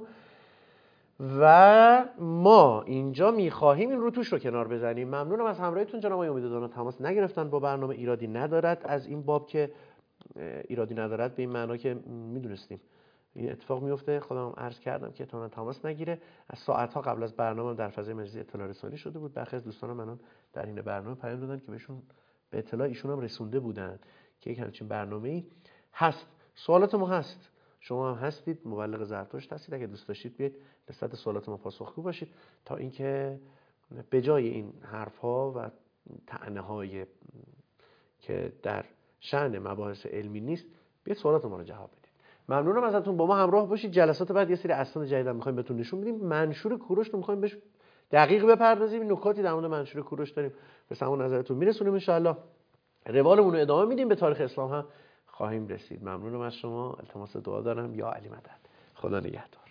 S1: و ما اینجا می‌خواهیم این روتوش رو کنار بزنیم. ممنونم از همراهیتون جناب آقای امیددانا. تماس نگرفتن با برنامه، ایرادی ندارد از این باب، که ایرادی ندارد به این معنا که میدونستیم این اتفاق میفته. خودم عرض کردم که احتمالاً تماس نگیره. از ساعت‌ها قبل از برنامه در فضای مجازی اطلاع رسانی شده بود. برخی از دوستانم منو در این برنامه پیام دادن که بهشون به اطلاع ایشون هم رسونده بودن که یک همچین برنامه‌ای هست. سوالات ما هست، شما هم هستید، مبلغ زرتشت هستید، اگه دوست داشتید بیاید نسبت سوالات ما پاسخگو باشید تا اینکه به جای این حرف‌ها و طعنه‌های که در شأن مباحث علمی نیست بیاید سوالات ما رو جواب بدید. ممنونم ازتون، با ما همراه باشید. جلسات بعد یه سری اسناد جدید هم می‌خوایم بهتون نشون بدیم. منشور کوروش رو می‌خوایم بهش دقیق بپردازیم، نکاتی در مورد منشور کوروش داریم به سماع نظرتون میرسونیم ان شاءالله. روالمون رو ادامه میدیم، به تاریخ اسلام هم خواهیم رسید. ممنونم از شما، التماس دعا دارم. یا علی مدد. خدا نگهدار.